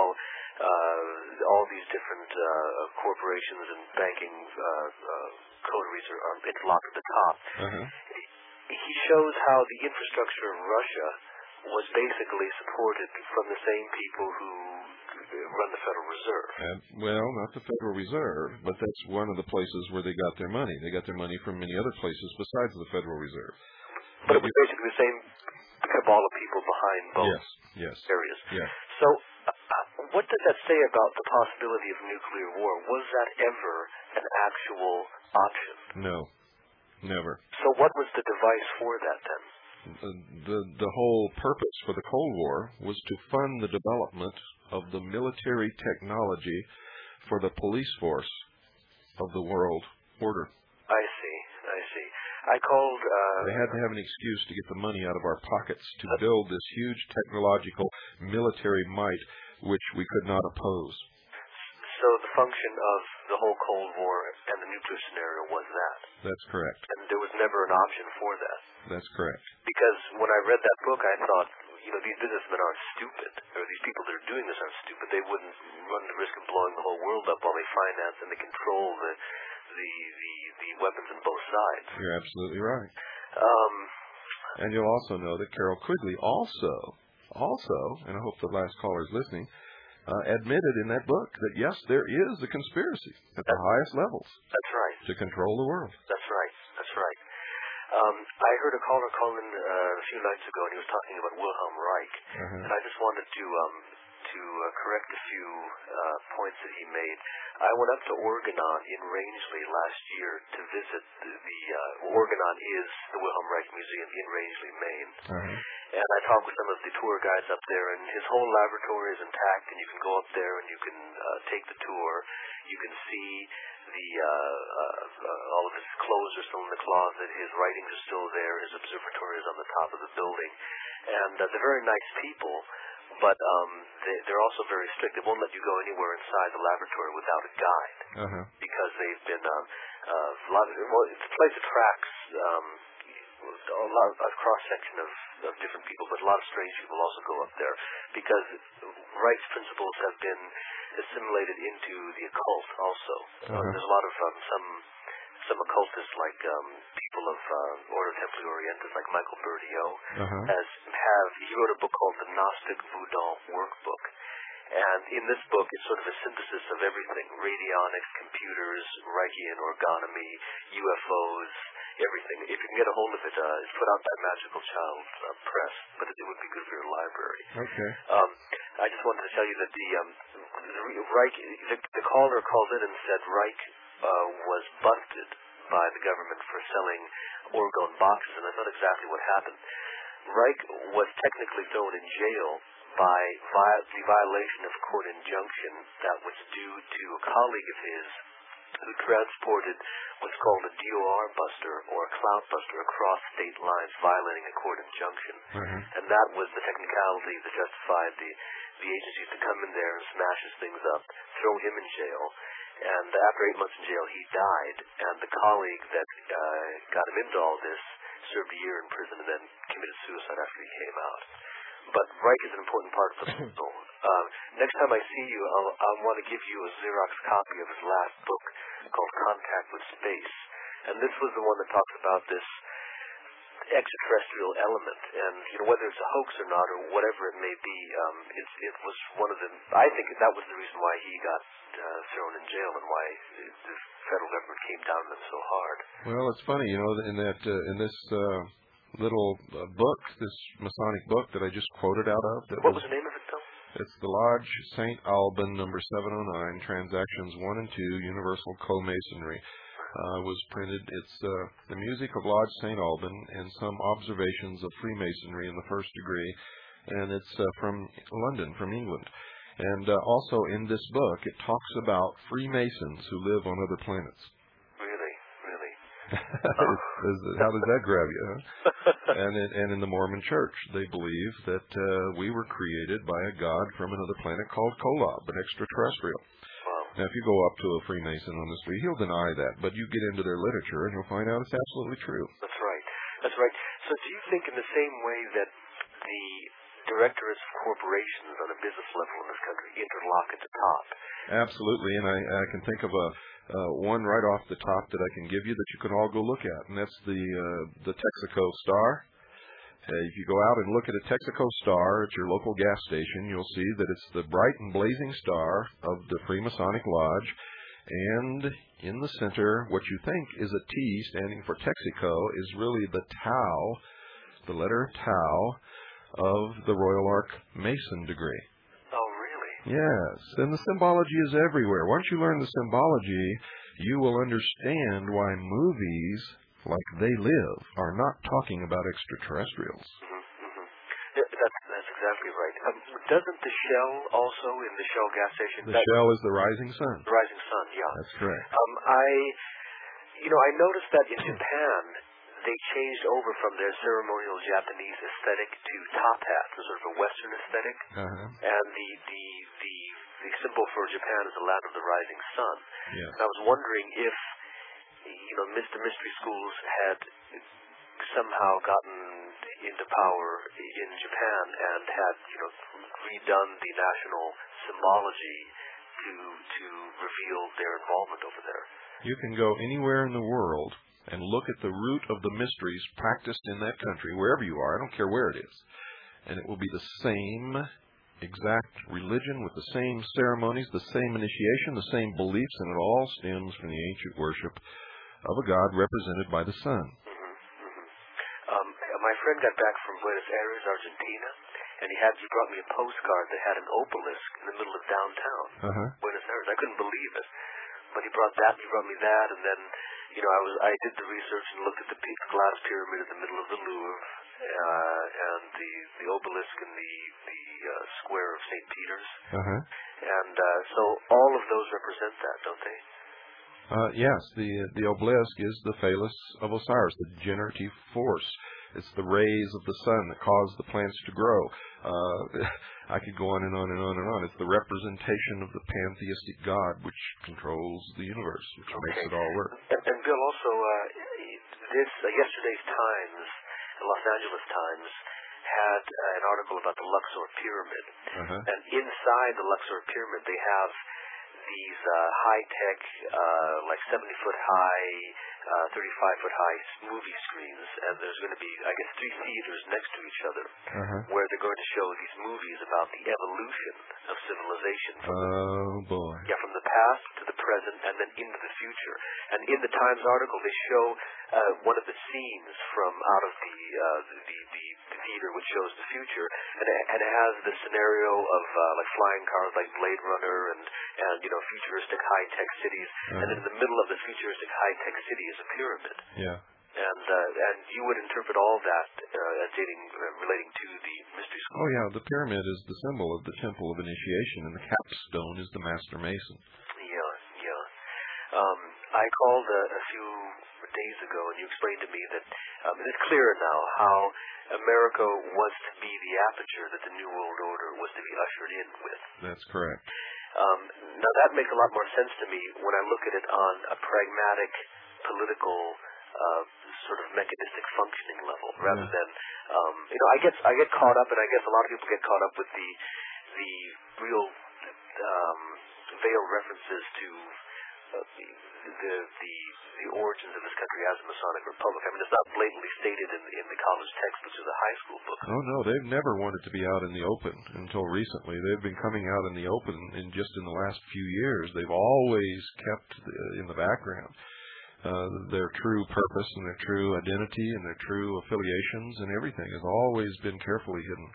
Speaker 5: uh, all these different uh, corporations and banking uh, uh, coteries are, are interlocked at the top.
Speaker 1: Uh-huh.
Speaker 5: He shows how the infrastructure of Russia was basically supported from the same people who run the Federal Reserve.
Speaker 1: And, well, not the Federal Reserve, but that's one of the places where they got their money. They got their money from many other places besides the Federal Reserve.
Speaker 5: But it was basically the same cabal of people behind both
Speaker 1: Yes, yes,
Speaker 5: areas.
Speaker 1: yes.
Speaker 5: So, uh, uh, what does that say about the possibility of nuclear war? Was that ever an actual option?
Speaker 1: No, never.
Speaker 5: So, what was the device for that then?
Speaker 1: The, the the whole purpose for the Cold War was to fund the development of the military technology for the police force of the world order.
Speaker 5: I see, I see. I called... Uh,
Speaker 1: They had to have an excuse to get the money out of our pockets to build this huge technological military might which we could not oppose.
Speaker 5: So the function of the whole Cold War and the nuclear scenario was that.
Speaker 1: That's correct.
Speaker 5: And there was never an option for that.
Speaker 1: That's correct.
Speaker 5: Because when I read that book, I thought, you know, these businessmen aren't stupid, or these people that are doing this aren't stupid. They wouldn't run the risk of blowing the whole world up while they finance and they control the the the, the weapons on both sides.
Speaker 1: You're absolutely right.
Speaker 5: Um,
Speaker 1: And you'll also know that Carroll Quigley also, also, and I hope the last caller is listening, uh, admitted in that book that yes, there is a conspiracy at the highest levels
Speaker 5: that's right.
Speaker 1: to control the world.
Speaker 5: That's right. That's right. Um, I heard a caller call in uh, a few nights ago, and he was talking about Wilhelm Reich,
Speaker 1: Uh-huh.
Speaker 5: and I just wanted to um, to uh, correct a few uh, points that he made. I went up to Organon in Rangeley last year to visit the, the uh, Organon is the Wilhelm Reich Museum in Rangeley, Maine.
Speaker 1: Uh-huh.
Speaker 5: And I talked with some of the tour guides up there, and his whole laboratory is intact, and you can go up there and you can uh, take the tour. You can see the uh, uh, uh, all of his clothes are still in the closet, his writings are still there, his observatory is on the top of the building, and uh, they're very nice people. but um, they, they're also very strict. They won't let you go anywhere inside the laboratory without a guide
Speaker 1: Uh-huh.
Speaker 5: because they've been um, uh, a lot of, well, the place attracts um, a lot of, a cross section of, of different people, but a lot of strange people also go up there because Reich's principles have been assimilated into the occult also. Uh,
Speaker 1: Uh-huh.
Speaker 5: there's a lot of um, some some occultists like um, people of uh, Ordo Templi Orientis, like Michael Bertio,
Speaker 1: Uh-huh.
Speaker 5: has have he wrote a book called the Gnostic Voodoo Workbook. And in this book, it's sort of a synthesis of everything: radionics, computers, Reichian orgonomy, U F Os, everything. If you can get a hold of it, uh, it's put out by Magical Child uh, Press, but it, it would be good for your library.
Speaker 1: Okay.
Speaker 5: Um, I just wanted to tell you that the um, the Reich, the, the caller called in and said Reich uh, was busted by the government for selling orgone boxes, and that's not exactly what happened. Reich was technically thrown in jail by vi- the violation of court injunction that was due to a colleague of his who transported what's called a D O R buster or a cloud buster across state lines, violating a court injunction.
Speaker 1: Uh-huh.
Speaker 5: And that was the technicality that justified the, the agencies to come in there and smash his things up, throw him in jail. And after eight months in jail, he died. And the colleague that uh, got him into all this served a year in prison and then committed suicide after he came out. But Reich is an important part of the puzzle. Uh, next time I see you, I'll, I'll want to give you a Xerox copy of his last book called Contact with Space. And this was the one that talks about this extraterrestrial element. And, you know, whether it's a hoax or not, or whatever it may be, um, it, it was one of the, I think that was the reason why he got uh, thrown in jail and why the federal government came down on him so hard.
Speaker 1: Well, it's funny, you know, in that uh, in this uh, little uh, book, this Masonic book that I just quoted out of. That
Speaker 5: What was the name of it, Phil?
Speaker 1: It's the Lodge Saint Alban, number seven oh nine, Transactions one and two, Universal Co-Masonry. Uh, was printed. It's uh, the music of Lodge Saint Alban and some observations of Freemasonry in the first degree, and it's uh, from London, from England. And uh, also in this book, it talks about Freemasons who live on other planets.
Speaker 5: Really, really.
Speaker 1: How does that grab you? Huh? And, in, and in the Mormon Church, they believe that uh, we were created by a god from another planet called Kolob, an extraterrestrial. Now, if you go up to a Freemason on the street, he'll deny that, but you get into their literature and you'll find out it's absolutely true.
Speaker 5: That's right. That's right. So do you think in the same way that the directorates of corporations on a business level in this country interlock at the top?
Speaker 1: Absolutely, and I, I can think of a uh, one right off the top that I can give you that you can all go look at, and that's the uh, the Texaco Star. Uh, if you go out and look at a Texaco Star at your local gas station, you'll see that it's the bright and blazing star of the Freemasonic Lodge. And in the center, what you think is a T standing for Texaco is really the Tau, the letter Tau, of the Royal Ark Mason degree.
Speaker 5: Oh, really?
Speaker 1: Yes, and the symbology is everywhere. Once you learn the symbology, you will understand why movies like They Live are not talking about extraterrestrials.
Speaker 5: Mm-hmm, mm-hmm. Yeah, that's, that's exactly right. Um, doesn't the Shell also in the Shell gas station?
Speaker 1: The
Speaker 5: that,
Speaker 1: Shell is the rising sun.
Speaker 5: The rising sun, yeah.
Speaker 1: That's correct.
Speaker 5: Um, I, you know, I noticed that in Japan, they changed over from their ceremonial Japanese aesthetic to top hats, a sort of a Western aesthetic.
Speaker 1: Uh-huh.
Speaker 5: And the, the, the, the symbol for Japan is the land of the rising sun.
Speaker 1: Yes.
Speaker 5: And I was wondering if, you know, Mister Mystery Schools had somehow gotten into power in Japan and had, you know, redone the national symbology to to reveal their involvement over there.
Speaker 1: You can go anywhere in the world and look at the root of the mysteries practiced in that country, wherever you are. I don't care where it is. And it will be the same exact religion with the same ceremonies, the same initiation, the same beliefs, and it all stems from the ancient worship of a god represented by the sun.
Speaker 5: Mm-hmm, mm-hmm. Um, my friend got back from Buenos Aires, Argentina, and he had he brought me a postcard that had an obelisk in the middle of downtown
Speaker 1: Uh-huh.
Speaker 5: Buenos Aires. I couldn't believe it, but he brought that. He brought me that, and then, you know, I was I did the research and looked at the p- glass pyramid in the middle of the Louvre, uh, and the the obelisk in the the uh, square of Saint Peter's,
Speaker 1: Uh-huh.
Speaker 5: and uh, so all of those represent that, don't they?
Speaker 1: Uh, yes, the the obelisk is the phallus of Osiris, the generative force. It's the rays of the sun that cause the plants to grow. Uh, I could go on and on and on and on. It's the representation of the pantheistic God which controls the universe, which
Speaker 5: Okay.
Speaker 1: makes it all work.
Speaker 5: And, and Bill, also, uh, this uh, yesterday's Times, the Los Angeles Times, had uh, an article about the Luxor Pyramid.
Speaker 1: Uh-huh.
Speaker 5: And inside the Luxor Pyramid, they have these uh, high-tech, uh, like seventy-foot high, uh, thirty-five foot high movie screens, and there's going to be, I guess, three theaters next to each other,
Speaker 1: Uh-huh.
Speaker 5: where they're going to show these movies about the evolution of civilization. From the,
Speaker 1: Oh, boy.
Speaker 5: yeah, from the past to the present, and then into the future. And in the Times article, they show uh, one of the scenes from out of the uh, the, the, the the theater which shows the future, and it, and it has the scenario of uh, like flying cars, like Blade Runner, and and you know futuristic high tech cities,
Speaker 1: Uh-huh.
Speaker 5: and in the middle of the futuristic high tech city is a pyramid.
Speaker 1: Yeah.
Speaker 5: And uh, and you would interpret all that uh, as dating, uh, relating to the mystery school.
Speaker 1: Oh, yeah, the pyramid is the symbol of the temple of initiation, and the capstone is the master mason.
Speaker 5: Yeah, yeah. Um, I called a, a few days ago, and you explained to me that um, it is clear now how America was to be the aperture that the New World Order was to be ushered in with.
Speaker 1: That's correct.
Speaker 5: Um, now that makes a lot more sense to me when I look at it on a pragmatic, political, uh, sort of mechanistic functioning level, rather
Speaker 1: Yeah.
Speaker 5: than, um, you know, I get I get caught up, and I guess a lot of people get caught up with the the real um, veiled references to uh, the, the the the origins of this country as a Masonic Republic. I mean, it's not blatantly stated in in the college textbooks or the high school books.
Speaker 1: Oh, no, they've never wanted to be out in the open until recently. They've been coming out in the open in just in the last few years. They've always kept the, in the background uh, their true purpose and their true identity and their true affiliations, and everything has always been carefully hidden.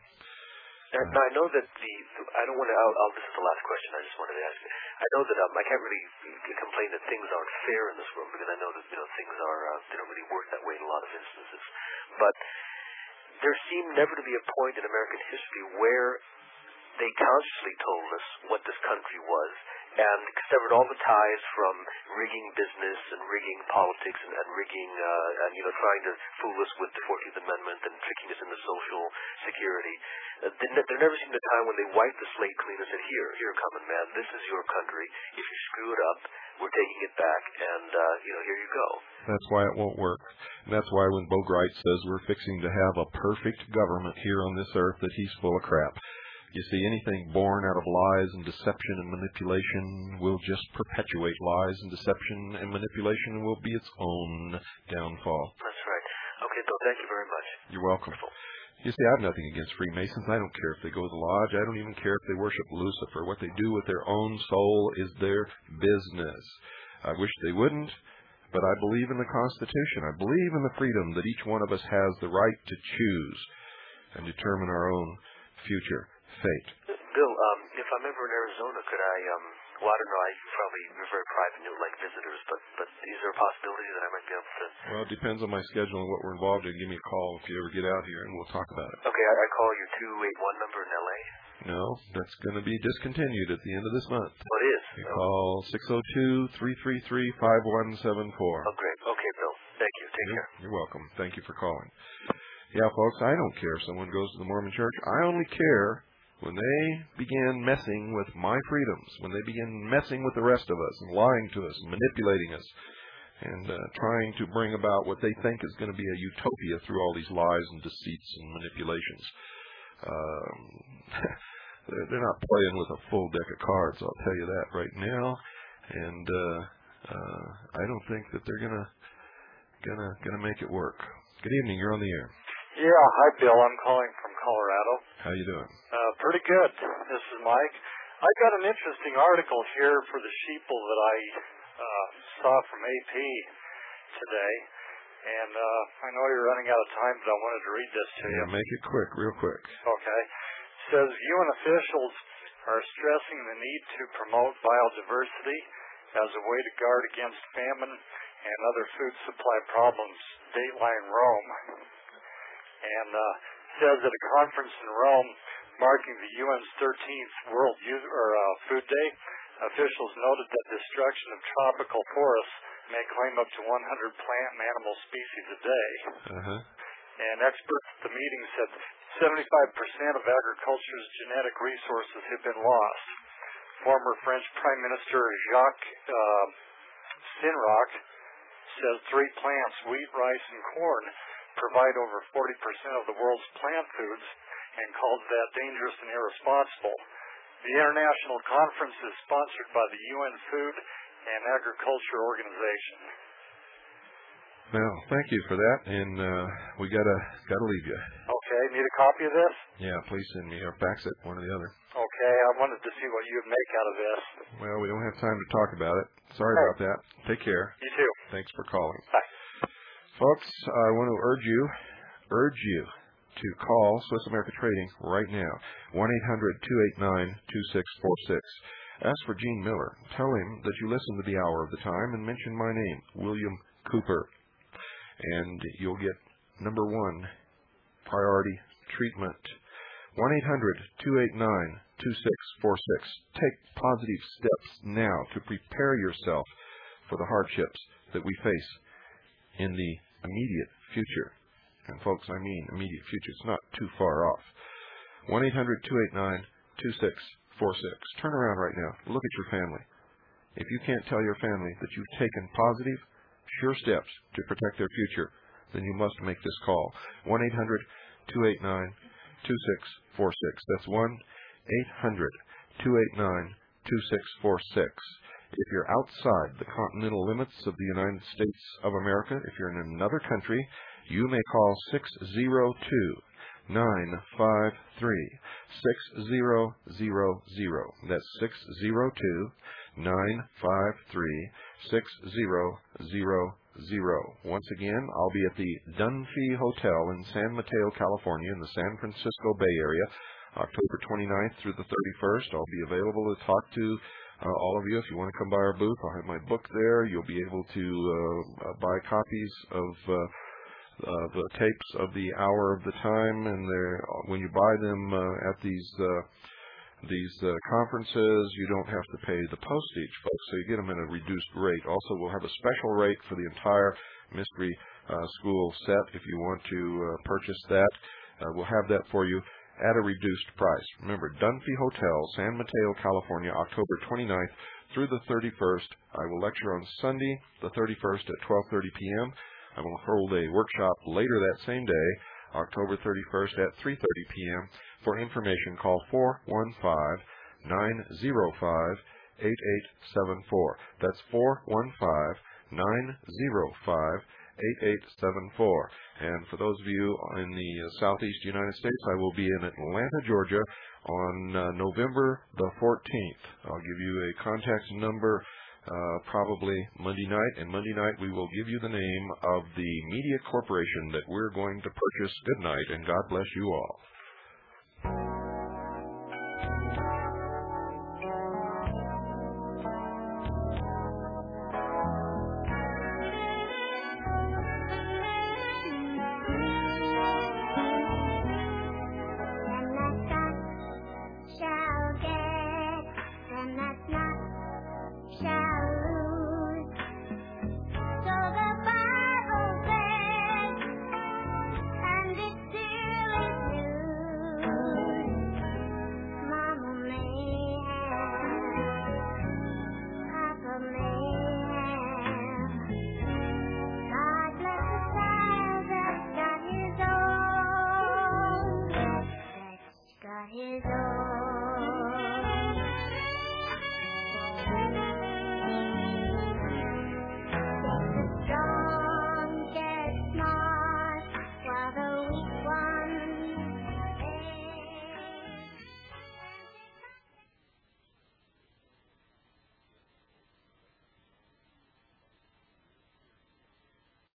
Speaker 5: And now I know that the, I don't want to, I'll, I'll, this is the last question I just wanted to ask you. I know that um, I can't really complain that things aren't fair in this world, because I know that, you know, things are, uh, they don't really work that way in a lot of instances. But there seemed never to be a point in American history where they consciously told us what this country was, and severed all the ties from rigging business and rigging politics and, and rigging, uh, and, you know, trying to fool us with the fourteenth Amendment and tricking us into social security. Uh, there, ne- there never seemed a time when they wiped the slate clean and said, here, here, common man, this is your country. If you screw it up, we're taking it back, and, uh, you know, here you go.
Speaker 1: That's why it won't work. And that's why when Bogarts says we're fixing to have a perfect government here on this earth, that he's full of crap. You see, anything born out of lies and deception and manipulation will just perpetuate lies and deception and manipulation, and will be its own downfall.
Speaker 5: That's right. Okay, Bill, thank you very much.
Speaker 1: You're welcome. You see, I have nothing against Freemasons. I don't care if they go to the lodge. I don't even care if they worship Lucifer. What they do with their own soul is their business. I wish they wouldn't, but I believe in the Constitution. I believe in the freedom that each one of us has the right to choose and determine our own future fate.
Speaker 5: Bill, um, if I'm ever in Arizona, could I, um, well, I don't know, I probably, you're very private and don't like visitors, but, but is there a possibility that I might be able to...
Speaker 1: Well, it depends on my schedule and what we're involved in. Give me a call if you ever get out here, and we'll talk about it.
Speaker 5: Okay, I, I call your two eight one number in L A?
Speaker 1: No, that's going to be discontinued at the end of this month.
Speaker 5: What is?
Speaker 1: You call six oh two, three three three, five one seven four.
Speaker 5: Oh, great. Okay, Bill. Thank you. Take
Speaker 1: You're,
Speaker 5: care.
Speaker 1: you're welcome. Thank you for calling. Yeah, folks, I don't care if someone goes to the Mormon Church. I only care when they begin messing with my freedoms, when they begin messing with the rest of us and lying to us and manipulating us and uh, trying to bring about what they think is going to be a utopia through all these lies and deceits and manipulations. Um, they're, they're not playing with a full deck of cards, I'll tell you that right now. And uh, uh, I don't think that they're going to gonna, gonna make it work. Good evening. You're on the air.
Speaker 6: Yeah, hi, Bill. I'm calling from Colorado.
Speaker 1: How you doing?
Speaker 6: Uh, pretty good. This is Mike. I got an interesting article here for the sheeple that I uh, saw from A P today, and uh, I know you're running out of time, but I wanted to read this to you.
Speaker 1: Yeah, make it quick, real quick.
Speaker 6: Okay. It says, U N officials are stressing the need to promote biodiversity as a way to guard against famine and other food supply problems. Dateline Rome. And uh, says at a conference in Rome marking the U N's thirteenth World Youth, or, uh, Food Day, officials noted that destruction of tropical forests may claim up to one hundred plant and animal species a day.
Speaker 1: Uh-huh.
Speaker 6: And experts at the meeting said seventy-five percent of agriculture's genetic resources have been lost. Former French Prime Minister Jacques uh, Chirac says three plants, wheat, rice, and corn, provide over forty percent of the world's plant foods and calls that dangerous and irresponsible. The international conference is sponsored by the U N Food and Agriculture Organization.
Speaker 1: Well, thank you for that, and uh, we gotta gotta leave you.
Speaker 6: Okay, need a copy of this?
Speaker 1: Yeah, please send me or fax it, one or the other.
Speaker 6: Okay, I wanted to see what you'd make out of this.
Speaker 1: Well, we don't have time to talk about it. Sorry
Speaker 6: Hey.
Speaker 1: about that. Take care.
Speaker 6: You too.
Speaker 1: Thanks for calling.
Speaker 6: Bye.
Speaker 1: Folks, I want to urge you, urge you to call Swiss America Trading right now, one eight hundred, two eight nine, two six four six. Ask for Gene Miller. Tell him that you listen to the Hour of the Time and mention my name, William Cooper. And you'll get number one priority treatment. one eight hundred, two eight nine, two six four six. Take positive steps now to prepare yourself for the hardships that we face in the immediate future. And folks, I mean immediate future. It's not too far off. one eight hundred, two eight nine, two six four six. Turn around right now. Look at your family. If you can't tell your family that you've taken positive, sure steps to protect their future, then you must make this call. one eight hundred, two eight nine, two six four six. That's one eight hundred, two eight nine, two six four six. If you're outside the continental limits of the United States of America, if you're in another country, you may call six zero two, nine five three, six zero zero zero. That's six zero two, nine five three, six zero zero zero. Once again, I'll be at the Dunphy Hotel in San Mateo, California, in the San Francisco Bay Area, October twenty-ninth through the thirty-first. I'll be available to talk to uh, all of you. If you want to come by our booth, I'll have my book there. You'll be able to uh, uh, buy copies of uh, uh, the tapes of the Hour of the Time, and they're, when you buy them uh, at these uh, these uh, conferences, you don't have to pay the postage, folks, so you get them at a reduced rate. Also, we'll have a special rate for the entire Mystery uh, School set if you want to uh, purchase that. Uh, we'll have that for you at a reduced price. Remember, Dunphy Hotel, San Mateo, California, October twenty-ninth through the thirty-first. I will lecture on Sunday, the thirty-first at twelve thirty p.m. I will hold a workshop later that same day, October thirty-first at three thirty p.m. For information, call four one five, nine zero five, eight eight seven four. That's four one five, nine zero five, eight eight seven four. And for those of you in the uh, southeast United States, I will be in Atlanta, Georgia on uh, November the fourteenth. I'll give you a contact number uh, probably Monday night, and Monday night we will give you the name of the media corporation that we're going to purchase. Good night, and God bless you all.